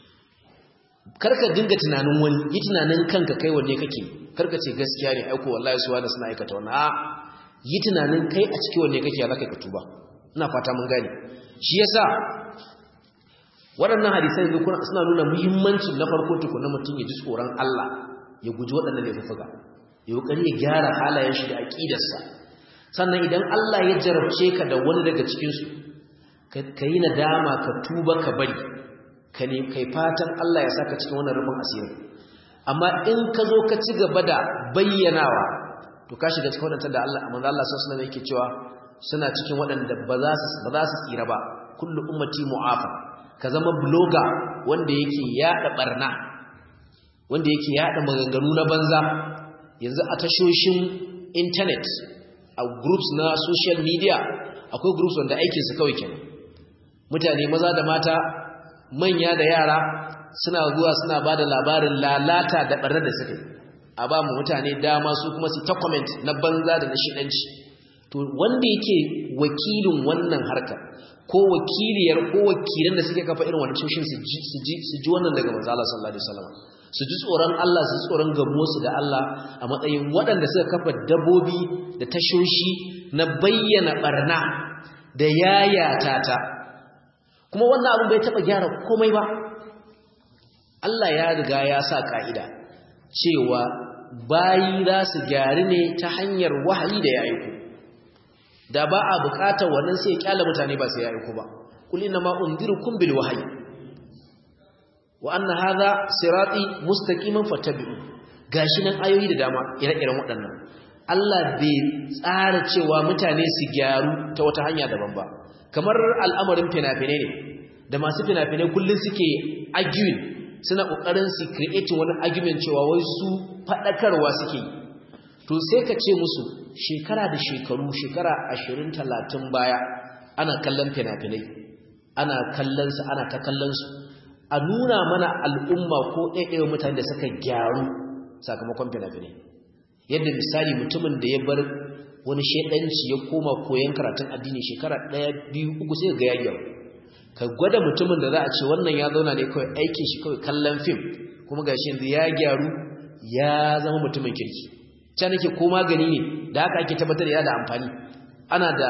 karka dinga tunanin wani yi tunanin kanka kai wanne kake karka ce gaskiya ne aiko wallahi suwa da suna aikata wannan a yi tunanin kai a cikin wanne kake ya zaka ka tuba ina fata mun gane shi yasa waɗannan hadisai suna nuna muhimmancin na farko tukuna mutum ya ji tsoron Allah ya guji waɗannan laifuka ya kokari ya gyara halayen shi da aqidarsa sannan idan Allah ya jarabce ka da wani daga cikin su ka yi nadama ka tuba ka bari ka ne kai fatan Allah ya saka cikin wannan rubun asiri amma in ka zo ka ci gaba da bayyanawa to ka shiga cikin wadanda da Allah manzo Allah sallallahu alaihi wasallam yake cewa suna cikin wadanda ba za su ba za su tsira ba kullu ummati mu'afa ka zama blogger wanda yake yada barna wanda yake yada maganganu na banza yanzu a tashoshin internet a groups na social media akwai groups wanda aikin su kawai kenan mutane maza da mata manya da yara suna zuwa suna bada labarin lalata da barna da suke a ba mu mutane dama su kuma su ta comment na banza da na shidanci to wanda yake wakilin wannan harkar ko wakiliyar ko wakilan da suke kafa irin wannan tushen su ji su ji su ji wannan daga manzo Allah sallallahu alaihi wasallam su ji tsoron Allah su tsoron gamo su da Allah a matsayin waɗanda suka kafa dabobi da tashoshi na bayyana barna da yayata ta kuma wannan abin bai taba gyara komai ba Allah ya riga ya sa ka'ida cewa bayi za su gyari ne ta hanyar wahayi da ya aiko da ba a bukatar wannan sai ya kyala mutane ba sai ya aiko ba kul inna ma unzirukum bil wahyi wa anna hadha sirati mustaqiman fattabi'u gashi nan ayoyi da dama ire-iren waɗannan Allah bai tsara cewa mutane su gyaru ta wata hanya daban ba kamar al'amarin fina-finai ne da masu fina-finai kullun suke arguing suna kokarin su create wani argument cewa wai su fadakarwa suke to sai ka ce musu shekara da shekaru shekara ashirin talatin baya ana kallon fina-finai ana kallon su ana ta kallon su a nuna mana al'umma ko ɗaiɗaiwa mutane da suka gyaru sakamakon fina-finai yadda misali mutumin da ya bar wani shedanci ya koma koyon karatun addini shekara ɗaya biyu uku sai ga yayi ka gwada mutumin da za a ce wannan ya zauna ne kawai aikin shi kawai kallon film kuma gashi yanzu ya gyaru ya zama mutumin kirki can nake ko magani ne da haka ake tabbatar da yana da amfani ana da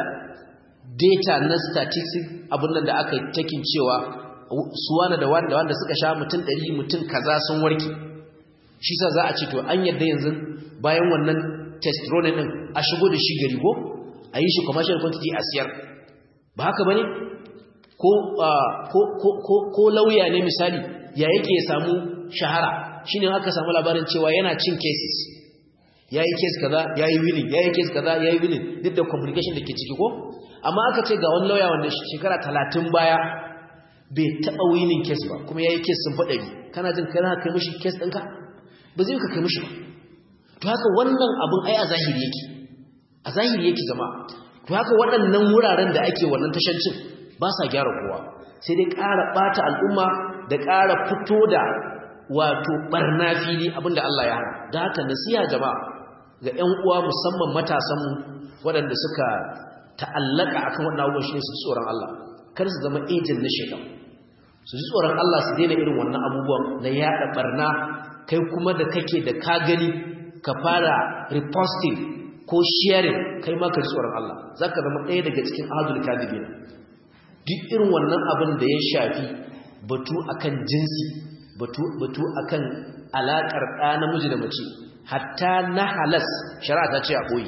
data na statistics abin nan da aka takin cewa suwana da wanda wanda suka sha mutum ɗari mutum kaza sun warke shi sa za a ce to an yadda yanzu bayan wannan testosterone din a shigo da shi gari ko a yi shi commercial quantity a siyar ba haka bane ko ko ko ko lauya ne misali ya yake ya samu shahara shine aka samu labarin cewa yana cin cases yayi case kaza yayi winning yayi case kaza yayi winning duk da complication da ke ciki ko amma aka ce ga wani lauya wanda shekara talatin baya bai taba winning case ba kuma yayi case sun fada ni kana jin kana kai mishi case ɗinka ba zai ka kai mishi ba to haka wannan abun ai a zahiri yake a zahiri yake jama'a to haka waɗannan wuraren da ake wannan tashancin ba sa gyara kowa sai dai ƙara ɓata al'umma da ƙara fito da wato ɓarna fili abinda Allah ya hana da haka nasiha jama'a ga ƴan uwa musamman matasanmu waɗanda suka ta'allaka akan waɗannan abubuwan shi ne su tsoron Allah kar su zama agent na shaitan su ji tsoron Allah su daina irin wannan abubuwan na yaɗa ɓarna kai kuma da kake da ka gani ka fara reposting ko sharing kai ma ka ji tsoron Allah zaka zama ɗaya daga cikin ahadul kadibina duk irin wannan abin da ya shafi batu akan jinsi batu batu akan alakar ɗa namiji da mace hatta na halas shari'a ta ce a koyi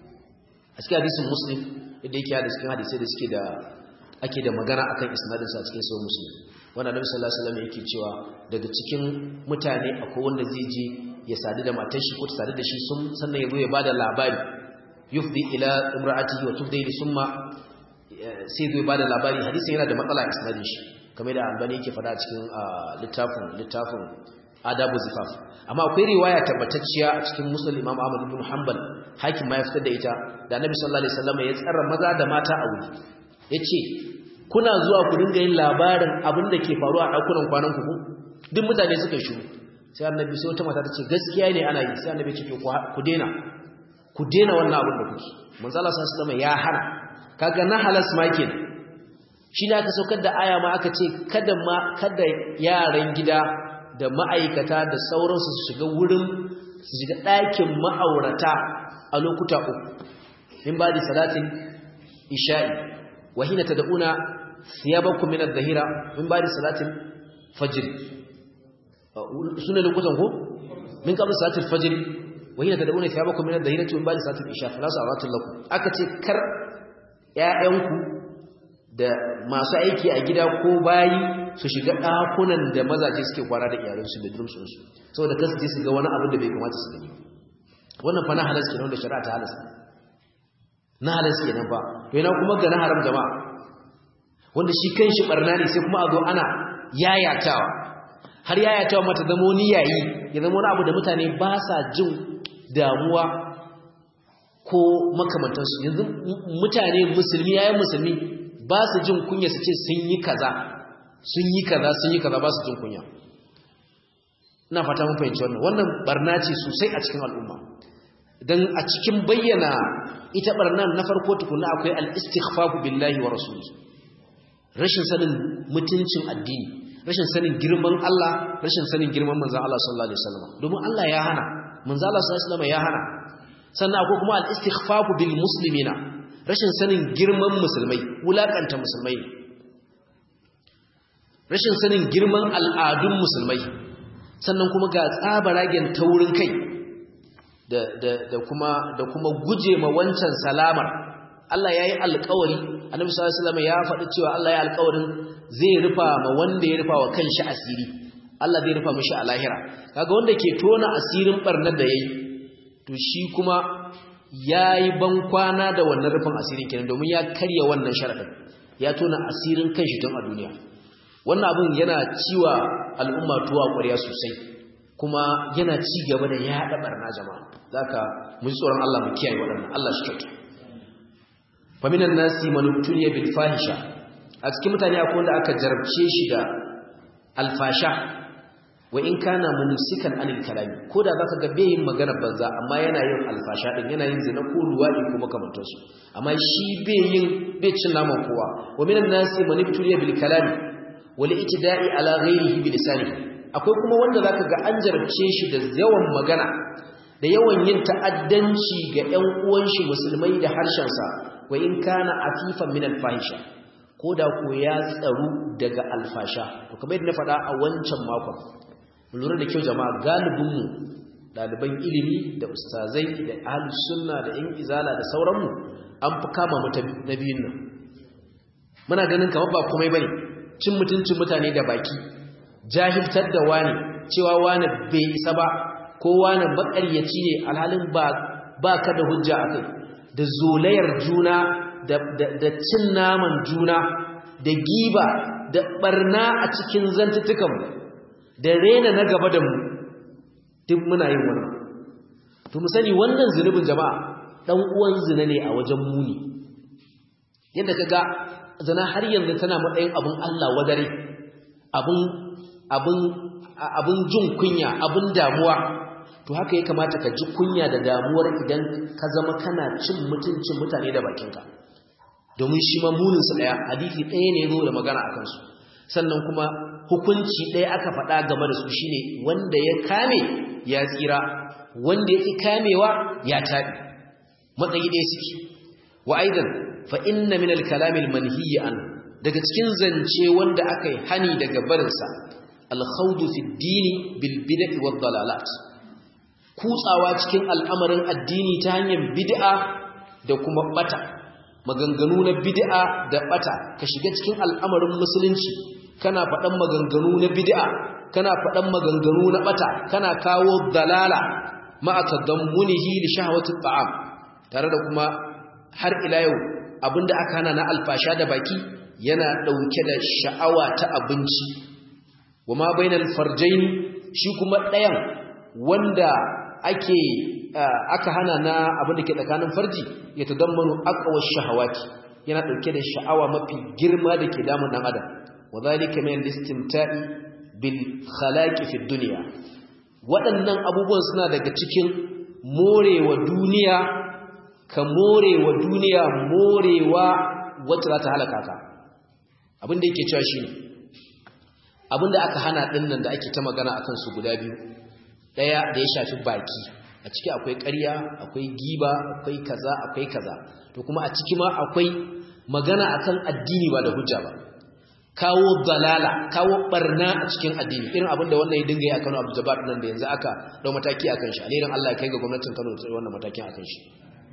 a cikin hadisin muslim inda yake da cikin hadisai da suke da ake da magana akan isnadin sa cikin sahih muslim wanda Annabi sallallahu alaihi wasallam yake cewa daga cikin mutane akwai wanda zai je ya sadu da matar shi ko ta sadu da shi sun sannan ya zo ya bada labari yufdi ila imra'atihi wa tufdi li summa sai zai bada labari hadisin yana da matsala a isnadin shi kamar da Albani yake fada cikin littafin littafin Adabu Zifaf amma akwai riwaya tabbatacciya a cikin Muslim Imam Ahmad ibn Hanbal hakim ma ya fitar da ita da Annabi sallallahu alaihi wasallam ya tsara maza da mata a wuri yace kuna zuwa ku dinga yin labarin abin da ke faruwa a dakunan kwanan ku duk mutane suka shiru sai Annabi sai wata mata ta ce gaskiya ne ana yi sai Annabi ya ce ku dena ku dena wannan abin da kuke manzo Allah sallallahu alaihi wasallam ya hana kaga na halas ma kenan shi ne aka saukar da aya ma aka ce kada ma kada yaran gida da ma'aikata da sauransu su shiga wurin su shiga ɗakin ma'aurata a lokuta uku in ba da salatin isha'i wa hina tad'una thiyabakum min adh-dhahira in ba da salatin fajr sunan lokutan ko min qabla salatil fajr wa hina tad'una thiyabakum min adh-dhahira in ba da salatin isha fala salatul lakum aka ce kar ƴaƴanku da masu aiki a gida ko bayi su shiga ɗakunan da mazaje suke kwana da iyalansu da durumsunsu saboda kasu je su ga wani abin da bai kamata su gani wannan fa na halas kenan da shari'a ta halas na halas kenan fa to yana kuma ga na haram jama'a wanda shi kanshi barna ne sai kuma a zo ana yayatawa har yayatawa mata zama wani yayi ya zama wani abu da mutane ba sa jin damuwa ko makamantansu yanzu mutane musulmi yayin musulmi ba su jin kunya su ce sun yi kaza sun yi kaza sun yi kaza ba su jin kunya ina fata mun fahimci wannan wannan barna ce sosai a cikin al'umma dan a cikin bayyana ita barnan na farko tukunna akwai al-istighfafu billahi wa rasulihi rashin sanin mutuncin addini rashin sanin girman Allah rashin sanin girman manzon Allah sallallahu alaihi wasallam domin Allah ya hana manzon Allah sallallahu alaihi wasallam ya hana sannan akwai kuma al-istighfafu bil muslimina rashin sanin girman musulmai wulakanta musulmai rashin sanin girman al'adun musulmai sannan kuma ga tsabaragen taurin kai da da da kuma da kuma guje ma wancan salamar Allah yayi alƙawari Annabi sallallahu alaihi wasallam ya faɗi cewa Allah ya alƙawarin zai rufa ma wanda ya rufa wa kanshi asiri Allah zai rufa mishi a lahira kaga wanda ke tona asirin barnar da yayi to shi kuma yayi ban kwana da wannan rufin asirin kenan domin ya karya wannan sharadin ya tona asirin kanshi tun a duniya wannan abun yana ciwa al'umma tuwa ƙwarya sosai kuma yana ci gaba da yaɗa barna jama'a zaka mun tsoron Allah mu kiyaye waɗannan Allah shi kyauta faminan nasi manubtuniya bil fahisha a cikin mutane akwai wanda aka jarabce shi da alfasha wa in kana mumsikan anil kalami koda zaka ga bai yin magana banza amma yana yin alfasha din yana yin zina ko luwadi ko makamantar su amma shi bai yin bai cin naman kowa wa minan nasi man ibtuliya bil kalami wal ittida'i ala ghayrihi bi lisanihi akwai kuma wanda zaka ga an jarabce shi da yawan magana da yawan yin ta'addanci ga ƴan uwan shi musulmai da harshen sa wa in kana afifan min al fahisha koda ko ya tsaru daga alfasha to kamar yadda na faɗa a wancan makon lura da kyau jama'a galibinmu ɗaliban ilimi da ustazai da ahlus sunna da yan izala da sauranmu an fi kama mata na biyun nan muna ganin kamar ba komai bane cin mutuncin mutane da baki jahiltar da wani cewa wani bai isa ba ko wani makaryaci ne alhalin ba ba ka da hujja akai da zolayar juna da da cin naman juna da giba da barna a cikin zantutukanmu da rena na gaba da mu duk muna yin wannan to mu sani wannan zunubin jama'a dan uwan zina ne a wajen muni yadda kaga zina har yanzu tana matsayin abun Allah wadare abun abun abun jin kunya abun damuwa to haka ya kamata ka ji kunya da damuwar idan ka zama kana cin mutuncin mutane da bakinka domin shi ma munin su daya hadisi daya ne zo da magana akan su sannan kuma hukunci ɗaya aka faɗa game da su shine wanda ya kame ya tsira wanda ya ƙi kamewa ya taɓi matsayi ɗaya suke wa aidan fa inna min al-kalamil manhiyi an daga cikin zance wanda aka yi hani daga barinsa al-khawdu fi ad-dini bil bid'i wad dalalat kutsawa cikin al'amarin addini ta hanyar bid'a da kuma bata maganganu na bid'a da bata ka shiga cikin al'amarin musulunci kana faɗan maganganu na bid'a kana faɗan maganganu na bata kana kawo dalala ma'a tadammunihi li shahawati at'am tare da kuma har ila yau abinda aka hana na alfasha da baki yana dauke da sha'awa ta abinci wama bainal farjain shi kuma ɗayan wanda ake aka hana na abinda ke tsakanin farji ya tadammanu aqwa shahawati yana dauke da sha'awa mafi girma da ke damun dan adam وذلك من الاستمتاع بالخلاق في الدنيا waɗannan abubuwan suna daga cikin morewa duniya ka morewa duniya morewa wacce za ta halaka ka abinda yake cewa shine abinda aka hana dinnan da ake ta magana akan su guda biyu daya da ya shafi baki a ciki akwai ƙarya akwai giba akwai kaza akwai kaza to kuma a ciki ma akwai magana akan addini ba da hujja ba kawo dalala kawo barna a cikin addini irin abinda wannan ya dinga yi a Kano Abdul Jabbar nan da yanzu aka dau mataki akan shi alherin Allah ya kai ga gwamnatin Kano da wannan matakin akan shi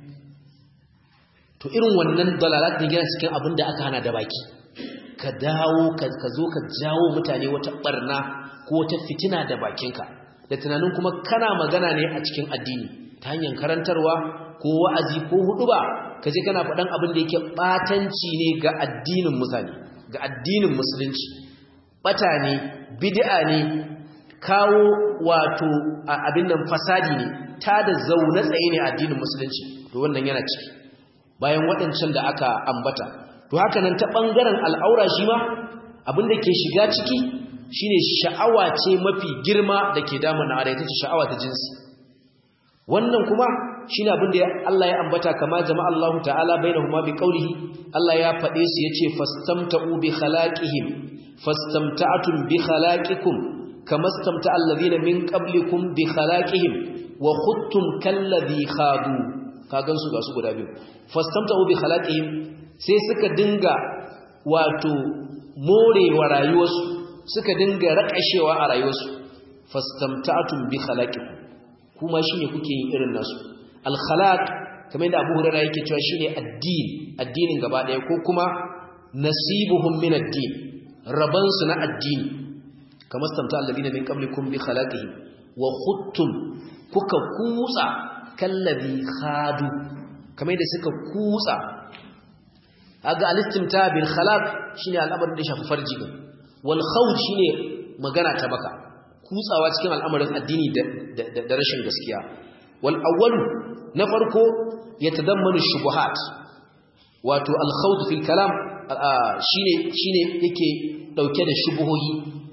to irin wannan dalalat din yana cikin abinda aka hana da baki ka dawo ka zo ka jawo mutane wata barna ko wata fitina da bakinka da tunanin kuma kana magana ne a cikin addini ta hanyar karantarwa ko wa'azi ko huduba kaje kana faɗan abin da yake batanci ne ga addinin mutane ga addinin musulunci bata ne bid'a ne kawo wato abin nan fasadi ne ta da zaune tsaye ne addinin musulunci to wannan yana ciki bayan waɗancan da aka ambata to haka nan ta bangaren al'aura shi ma abin da ke shiga ciki shine sha'awa ce mafi girma da ke damuna da ita ce sha'awa ta jinsi wannan kuma shine abin da Allah ya ambata kama jama'a Allah ta'ala bainahuma bi qawlihi Allah ya fade su yace fastamta'u bi khalaqihim fastamta'tum bi khalaqikum kama istamta'a alladhina min qablikum bi khalaqihim wa khudtum kalladhi khadu kagan su ga su guda biyu fastamta'u bi khalaqihim sai suka dinga wato morewa rayuwarsu suka dinga rakashewa a rayuwarsu fastamta'tum bi khalaqikum kuma shine kuke yin irin nasu al-khalaq kamar da Abu Hurairah yake cewa shine addini addinin gaba daya ko kuma nasibuhum min ad-din rabansu na addini kamar samta alladina min qablikum bi khalaqihim wa khuttum kuka kutsa kallazi khadu kamar da suka kutsa aga al-istimta bil khalaq shine al'amarin da shafi farji wal khawd shine magana ta baka kutsawa cikin al'amarin addini da da rashin gaskiya wal awwalu na farko yatadammanu shubuhat wato al khawd fil kalam shine shine yake dauke da shubuhohi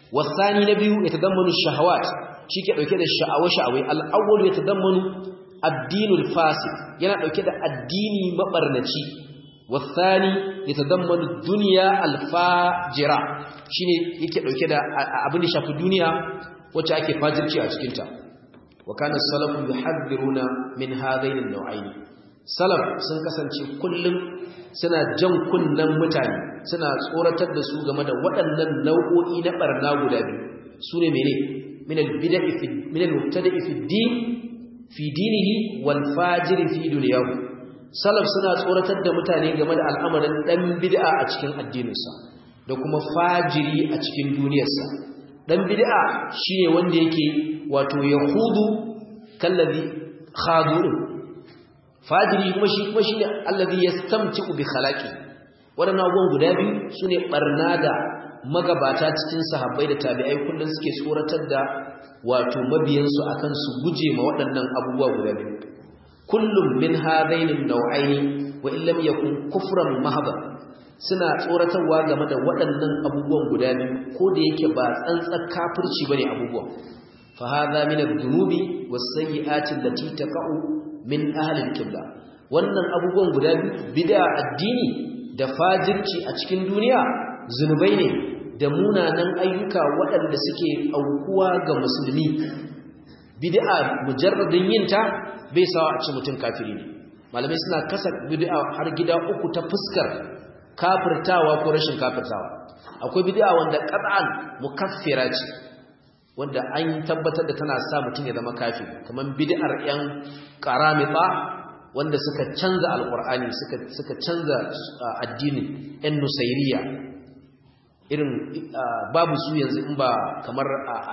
wasani na biyu yatadammanu shahawat shike dauke da sha'awa-sha'awai al-awwal yatadammanu ad-dinul fasid yana dauke da addini mabarnaci wasani yatadammanu dunya al-fajira shine yake dauke da abin da shafi duniya wacce ake fajirci a cikin ta wa kana salafu yuhadhiruna min hadain an-naw'ain salaf sun kasance kullum suna jan kunnan mutane suna tsoratar da su game da waɗannan nau'o'i na barna guda biyu sune mene min al-bid'i fi min al-mubtada'i fi din fi dinihi wal fajiri fi dunyahu salaf suna tsoratar da mutane game da al'amarin dan bid'a a cikin addininsa da kuma fajiri a cikin duniyarsa dan bid'a shine wanda yake wato yahudu kallazi khadu fajiri kuma shi kuma shine allazi yastamti'u bi khalaqi wadannan abubuwan guda biyu sune barna da magabata cikin sahabbai da tabi'ai kullun suke tsoratar da wato mabiyansu akan su guje ma waɗannan abubuwa guda biyu kullum min hadaini nau'aini wa illam yakun kufran mahdha suna tsoratarwa game da waɗannan abubuwan guda biyu ko da yake ba tsantsar kafirci bane abubuwan fa hadha min adh-dhunubi was-sayyi'ati allati taqa'u min ahli al-qibla wannan abubuwan guda biyu bid'a addini da fajirci a cikin duniya zunubai ne da munanan ayyuka waɗanda suke aukuwa ga musulmi bid'a mujarradin yinta bai sawa a ci mutum kafiri ne malamai suna kasa bid'a har gida uku ta fuskar kafirtawa ko rashin kafirtawa akwai bid'a wanda qat'an mukaffira ce wanda an tabbatar da tana sa mutum ya zama kafiri kaman bid'ar yan qaramita wanda suka canza alqur'ani suka suka canza addinin yan nusairiya irin babu su yanzu in ba kamar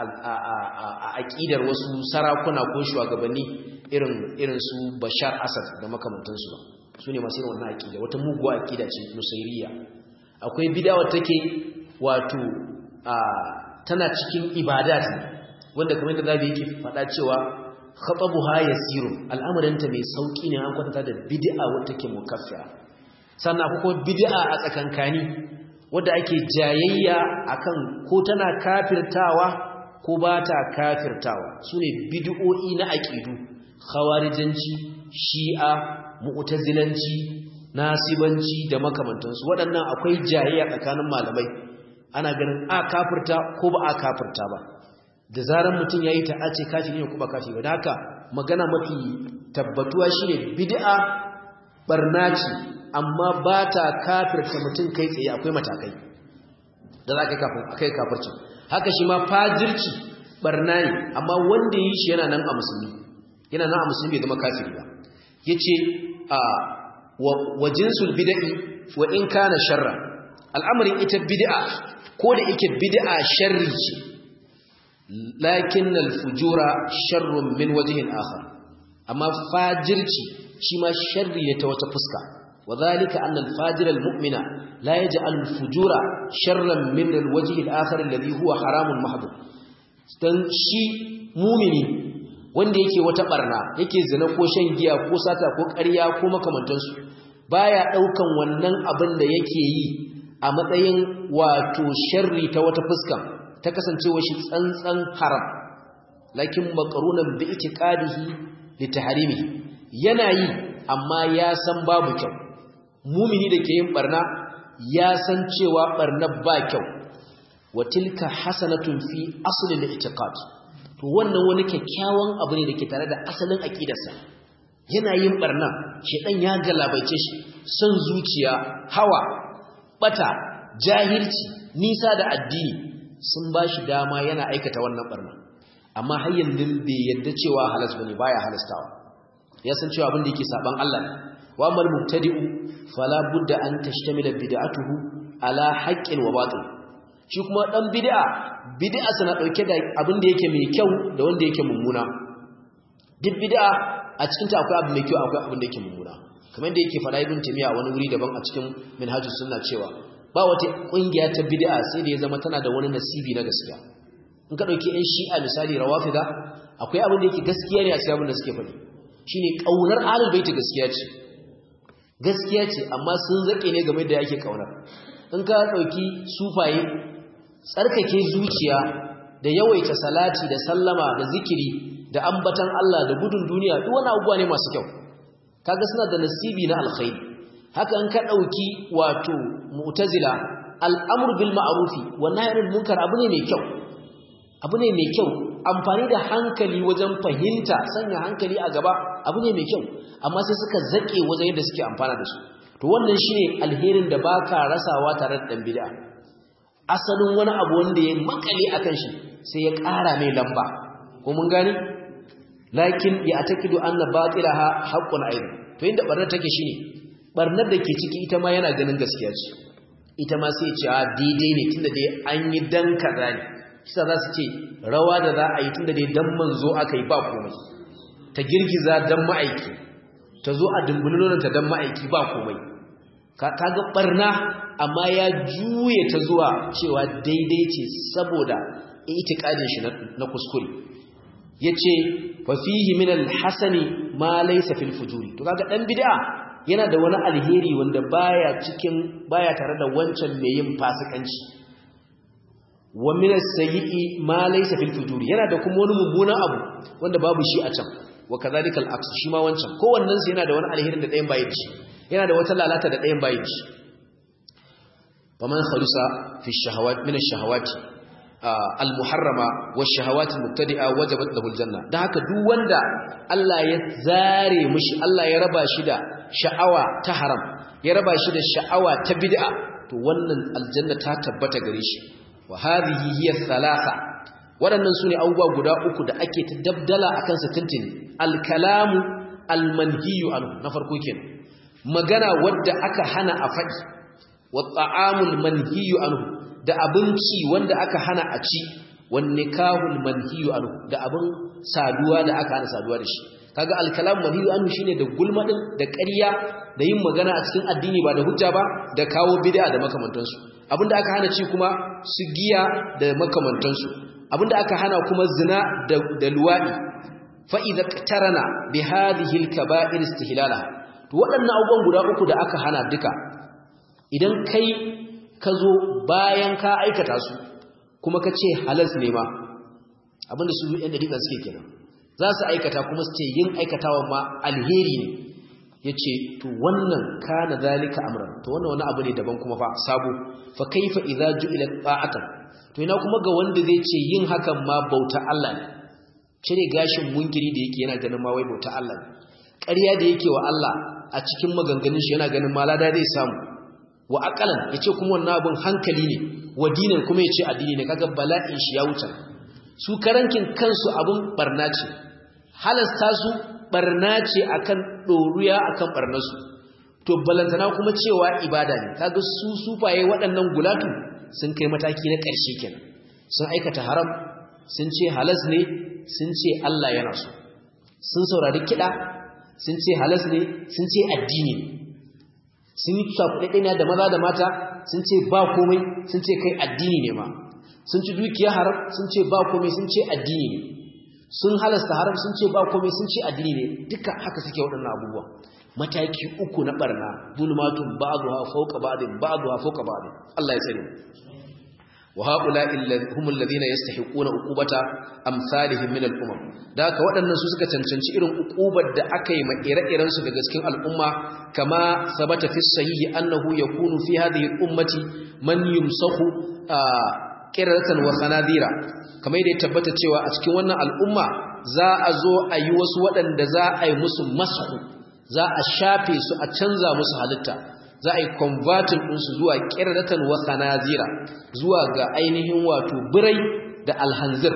a aqidar wasu sarakuna ko shugabanni irin irin su Bashar Asad da makamantansu ba sune masu irin wannan aqida wata muguwa aqida ce nusairiya akwai bid'a wacce take wato tana cikin ibadat wanda kamar da zabi yake fada cewa khatabuha yasirun al'amarinta mai sauki ne an kwatanta da bid'a wacce take mukaffira sannan akwai bid'a a tsakankani wanda ake jayayya akan ko tana kafirtawa ko ba ta kafirtawa sune bid'o'i na aqidu khawarijanci shi'a mu'tazilanci nasibanci da makamantansu waɗannan akwai jayayya tsakanin malamai ana ganin a kafirta ko ba a kafirta ba da zaran mutum yayi ta ace kafiri ne ko ba kafiri ba da haka magana mafi tabbatuwa shine bid'a barna ce amma ba ta kafirta mutum kai tsaye akwai matakai da za ka kafin kai kafirci haka shi ma fajirci barna ne amma wanda yi shi yana nan a musulmi yana nan a musulmi bai zama kafiri ba yace a wa jinsul bid'i wa in kana sharra al'amarin ita bid'a ko da yake bid'a sharri ce lakin al-fujura sharrun min wajhin akhar amma fajirci shi ma sharri ne ta wata fuska وذلك أن الفاجر المؤمن لا يجعل الفجور شرا من الوجه الآخر الذي هو حرام محض dan shi mumini wanda yake wata barna yake zina ko shan giya ko sata ko ƙarya ko makamantansu baya daukan wannan abin da yake yi a matsayin wato sharri ta wata fuska ta kasancewa shi tsantsan haram lakin maqrunan bi itiqadihi li tahrimihi yana yi amma ya san babu kyau mumini da ke yin barna ya san cewa barna ba kyau wa tilka hasanatun fi asli al-i'tiqad to wannan wani kyakkyawan abu ne dake tare da asalin aqidarsa yana yin barna shedan ya galabaice shi san zuciya hawa bata jahilci nisa da addini sun bashi dama yana aikata wannan barna amma har yanzu bai yadda cewa halas bane baya halastawa ya san cewa abin da yake saban Allah ne wa mal mubtadi'u fala budda an tashtamila bid'atuhu ala haqqin wa batil shi kuma dan bid'a bid'a sana dauke da abin da yake mai kyau da wanda yake mummuna duk bid'a a cikin ta akwai abu mai kyau akwai abin da yake mummuna kamar da yake fara ibn timiya wani wuri daban a cikin minhajus sunna cewa ba wata kungiya ta bid'a sai da ya zama tana da wani nasibi na gaskiya in ka dauki ɗan shi'a misali rawafida akwai abin da yake gaskiya ne a cikin abin da suke faɗi shine kaunar ahlul bait gaskiya ce gaskiya ce amma sun zake ne game da yake kaunar in ka dauki sufaye tsarkake zuciya da yawaita salati da sallama da zikiri da ambatan Allah da gudun duniya duk wani abubuwa ne masu kyau kaga suna da nasibi na alkhairi haka an ka dauki wato mu'tazila al'amru bil ma'rufi wa nahyi anil munkar abu ne mai kyau abu ne mai kyau amfani da hankali wajen fahimta sanya hankali a gaba abu ne mai kyau amma sai suka zake wajen yadda suke amfana da su to wannan shine alherin da baka rasawa tare da dan bid'a asalin wani abu wanda ya makale akan shi sai ya ƙara mai lamba ko mun gani lakin ya atakidu anna batilaha haqqun ayn to inda barnar take shine barnar da ke ciki ita ma yana ganin gaskiya ce ita ma sai ce a daidai ne tunda dai an yi dan kaza ne kisa za su ce rawa da za a yi tunda dai dan manzo aka yi ba komai ta girgiza dan ma'aiki ta zo a dumbulolin ta dan ma'aiki ba komai kaga barna amma ya juye ta zuwa cewa daidai ce saboda itikadin shi na kuskure yace fa fihi min al-hasani ma laysa fil fujuri to kaga dan bid'a yana da wani alheri wanda baya cikin baya tare da wancan mai yin fasikanci wa min as-sayyi'i ma laysa fil fujuri yana da kuma wani mummunan abu wanda babu shi a can wa kadhalika al-aks shi ma wancan kowannen sa yana da wani alherin da ɗayan bayin shi yana da wata lalata da ɗayan bayin shi faman khalusa fi ash-shahawat min ash-shahawati al-muharrama wash-shahawati al-mubtadi'a wajabat lahu al-janna dan haka duk wanda Allah ya zare mishi Allah ya raba shi da sha'awa ta haram ya raba shi da sha'awa ta bid'a to wannan aljanna ta tabbata gare shi wa hadhihi hiya thalatha wadannan sune abubuwa guda uku da ake ta dabdala akan sa tuntuni al-kalamu al-manhiyu anhu na farko kenan magana wadda aka hana a faɗi wa ta'amul manhiyu anhu da abinci wanda aka hana a ci wan nikahul manhiyu anhu da abin saduwa da aka hana saduwa da shi kaga al-kalam manhiyu anhu shine da gulma din da ƙarya da yin magana a cikin addini ba da hujja ba da kawo bid'a da makamantansu abinda aka hana ci kuma su giya da makamantansu abinda aka hana kuma zina da da luwadi fa idza qtarana bi hadhihi al-kaba'ir istihlalaha to waɗannan abubuwan guda uku da aka hana duka idan kai ka zo bayan ka aikata su kuma ka ce halas ne ma abinda su yan dariƙa suke kenan za su aikata kuma su ce yin aikatawa ma alheri ne ya ce to wannan kana zalika amran to wannan wani abu ne daban kuma fa sabo fa kaifa idza ju'ila ta'atan to ina kuma ga wanda zai ce yin hakan ma bauta Allah ne cire gashin munkiri da yake yana ganin ma wai bauta Allah ne ƙarya da yake wa Allah a cikin maganganun shi yana ganin malada zai samu wa aqalan yace kuma wannan abun hankali ne wa dinan kuma yace addini ne kaga bala'in shi ya wuce su karankin kansu abun barna ce halasta su barna ce akan doruya akan barnasu to balantana kuma cewa ibada ne kaga su sufaye waɗannan gulatu sun kai mataki na ƙarshe kenan sun aikata haram sun ce halas ne sun ce Allah yana so sun saurari kiɗa sun ce halas ne sun ce addini ne sun yi tsakuɗaɗɗina da maza da mata sun ce ba komai sun ce kai addini ne ma sun ci dukiya haram sun ce ba komai sun ce addini ne sun halasta haram sun ce ba komai sun ce addini ne duka haka suke waɗannan abubuwa mataki uku na barna zulmatun ba'dha fawqa ba'din ba'dha fawqa ba'din Allah ya tsare wa haula'i humul ladina yastahiquna uqubata amsalihim min al-umam da haka waɗannan su suka cancanci irin uqubar da aka yi ma ire-iren su daga cikin al'umma kama sabata fi sahihi annahu yakunu fi hadhihi al-ummati man yumsahu qiratan wa sanadira kamar da ya tabbata cewa a cikin wannan al'umma za a zo a yi wasu waɗanda za a yi musu mashu za a shafe su a canza musu halitta za a yi converting ɗinsu zuwa qiratan wa sanadira zuwa ga ainihin wato birai da alhanzir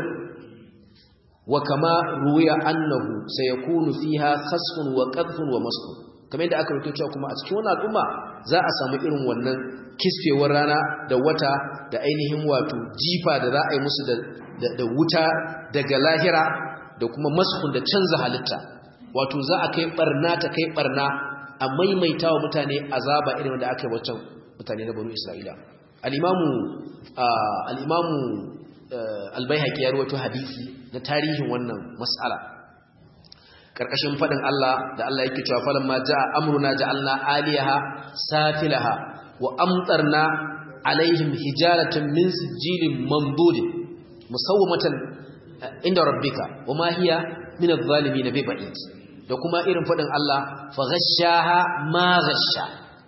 wa kama ruwiya annahu sayakunu fiha khasfun wa qadfun wa masku kamar yadda aka rubuta cewa kuma a cikin wannan al'umma za a samu irin wannan kisfewar rana da wata da ainihin wato jifa da za a yi musu da da wuta daga lahira da kuma maskun da canza halitta wato za a kai barna ta kai barna a maimaitawa mutane azaba irin wanda aka yi wancan mutane na banu Isra'ila al-imamu al-imamu al-Baihaqi ya rawaito hadisi na tarihin wannan mas'ala karkashin fadin Allah da Allah yake cewa falamma jaa amruna ja'alna aliyaha safilaha wa amtarna alaihim hijaratan min sijilin mandudin musawwamatan inda rabbika wama hiya min adh-dhalimin bi ba'id da kuma irin fadin Allah fa ghashaha ma ghasha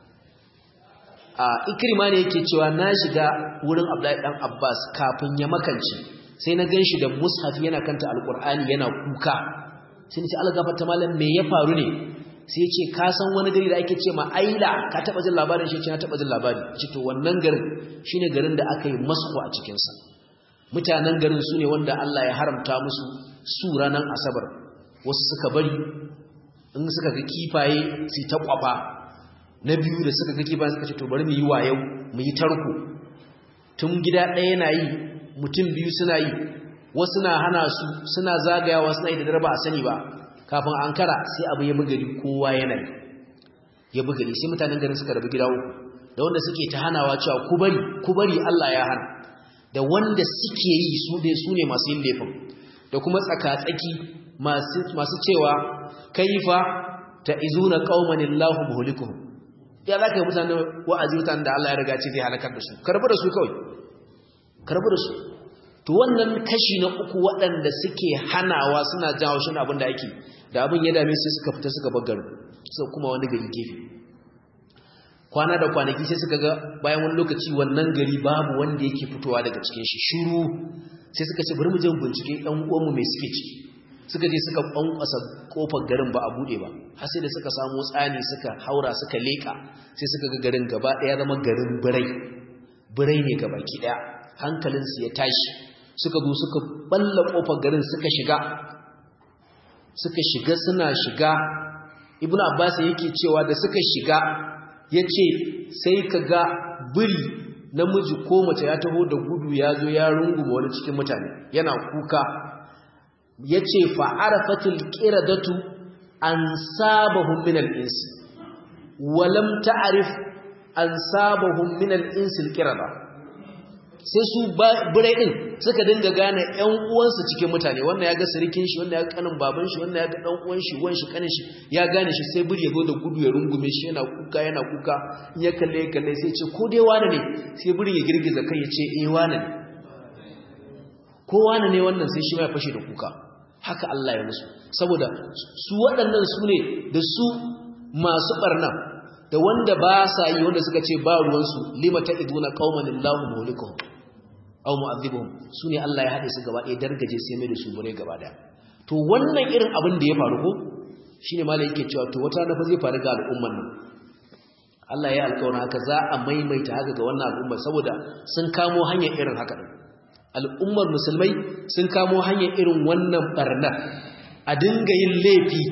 a ikrima ne yake cewa na shiga wurin Abdullahi dan Abbas kafin ya makance sai na ganshi da mushaf yana kanta alqur'ani yana kuka sai ni ce Allah gafarta malam me ya faru ne sai ya ce ka san wani gari da ake ce ma Aila ka taba jin labarin shi ce na taba jin labari ce to wannan garin shine garin da aka yi masku a cikin sa mutanen garin su ne wanda Allah ya haramta musu su ranan asabar wasu suka bari in suka ga kifaye su ta kwafa na biyu da suka ga kifaye suka ce to bari mu yi wayau mu yi tarko tun gida ɗaya yana yi mutum biyu suna yi wasu na hana su suna zagayawa suna yi da darba a sani ba kafin an kara sai abu ya bugari kowa yana yi ya bugari sai mutanen garin suka rabu gida uku da wanda suke ta hanawa cewa ku bari ku bari Allah ya hana da wanda suke yi su dai su ne masu yin laifin da kuma tsaka-tsaki masu masu cewa kaifa ta'izuna qauman illahu muhlikuhum ya zaka yi mutanen wa'azi mutanen da Allah ya riga ce zai halakar da su karbu da su kawai karbu da su to wannan kashi na uku waɗanda suke hanawa suna jawo shi abin da ake da abin ya dame su suka fita suka bar garin sai kuma wani gari gefe kwana da kwanaki sai suka ga bayan wani lokaci wannan gari babu wanda yake fitowa daga cikin shi shiru sai suka ce bari mu je mu bincike ɗan uwanmu mai suke ciki suka je suka kwankwasa kofar garin ba a bude ba har sai da suka samu tsani suka haura suka leka sai suka ga garin gaba ɗaya zama garin birai birai ne gabaki ɗaya hankalinsu ya tashi suka zo suka balla kofar garin suka shiga suka shiga suna shiga ibnu abbas yake cewa da suka shiga yace sai kaga biri namiji ko mace ya taho da gudu ya zo ya runguma wani cikin mutane yana kuka yace fa arafatul qiradatu ansabahum min al-ins wa lam ta'rif ansabahum min al-ins al-qirada sai su birai din suka dinga gane ƴan uwansu cikin mutane wannan ya ga sirikin shi wannan ya ga kanin baban shi wannan ya ga dan uwan shi wan shi kanin shi ya gane shi sai biri ya zo da gudu ya rungume shi yana kuka yana kuka in ya kalle ya kalle sai ya ce ko dai wani ne sai biri ya girgiza kai ya ce eh wani ne ko wani ne wannan sai shi ma ya fashe da kuka haka Allah ya musu saboda su waɗannan su ne da su masu barna da wanda ba sa yi wanda suka ce ba ruwansu lima ta'iduna qauman illahu mulikuhum aw mu'adhibuhum sune Allah ya hade su gaba ɗaya dargaje sai mai da su bare gaba ɗaya to wannan irin abin da ya faru ko shine malai yake cewa to wata na fa zai faru ga al'umman nan Allah ya alƙawarin haka za a maimaita haka ga wannan al'umma saboda sun kamo hanyar irin haka din al'ummar musulmai sun kamo hanyar irin wannan barna a dinga yin laifi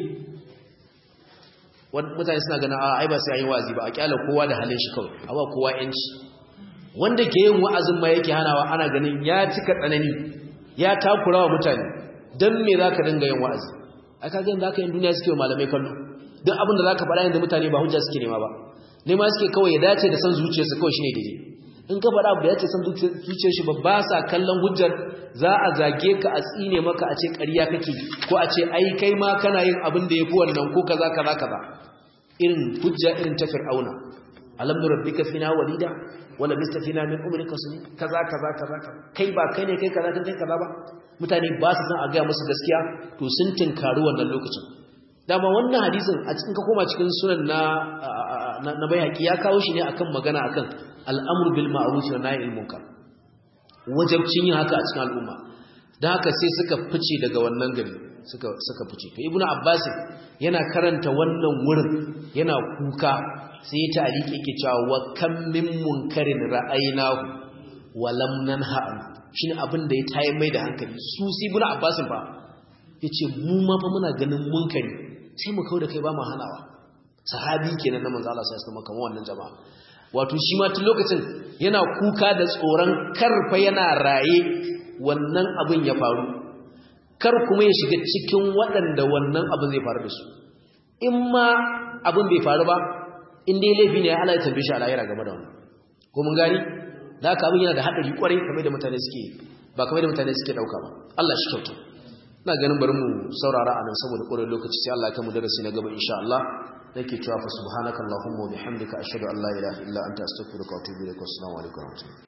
mutane suna ganin a ai ba sai an yi wa'azi ba a kyala kowa da halin shi kawai a ba kowa yanci wanda ke yin wa'azin ma yake hanawa ana ganin ya cika tsanani ya takura wa mutane don me za ka dinga yin wa'azi a kagan da aka yin duniya suke wa malamai kallo don abin da za ka faɗa yadda mutane ba hujja suke nema ba nema suke kawai ya dace da san zuciyarsa kawai shi ne daidai in ka faɗa abu da ya ce san zuciyar shi ba ba sa kallon hujjar za a zage ka a tsine maka a ce ƙarya kake ko a ce ai kai ma kana yin abin da ya fi wannan ko kaza kaza kaza irin hujja irin ta fir'auna alam nurabbika fina walida wala bistafina min umrika sun kaza kaza kaza kai ba kai ne kai kaza kai kaza ba mutane ba su san a ga musu gaskiya to sun tinkari wannan lokacin dama wannan hadisin a cikin ka koma cikin sunan na na Baihaqi ya kawo shi ne akan magana akan al'amru bil ma'ruf wa nahy anil munkar wajibcin yin haka a cikin al'umma dan haka sai suka fice daga wannan gari suka suka fice to ibnu abbas yana karanta wannan wurin yana kuka sai ta aliki yake cewa wa kam min munkarin ra'aynahu wa lam nanha shine abin da ya tayi mai da hankali su si ibnu abbas fa yace mu ma fa muna ganin munkari sai mu kauda kai ba mu hanawa sahabi kenan na manzo Allah sallallahu alaihi wasallam kamar wannan jama'a wato shi ma tun lokacin yana kuka da tsoron karfa yana raye wannan abin ya faru kar kuma ya shiga cikin waɗanda wannan abin zai faru da su in ma abin bai faru ba in dai laifi ne Allah ya tambaye shi a lahira game da wannan ko mun gani da haka abin yana da hadari kwarai kamar da mutane suke ba kamar da mutane suke dauka ba Allah shi kyauta ina ganin bari mu saurara anan saboda ƙorar lokaci sai Allah ya kai mu darasi na gaba insha Allah nake cewa fa subhanakallahumma wa bihamdika ashhadu an la ilaha illa anta astaghfiruka wa atubu ilaik. Assalamu alaikum.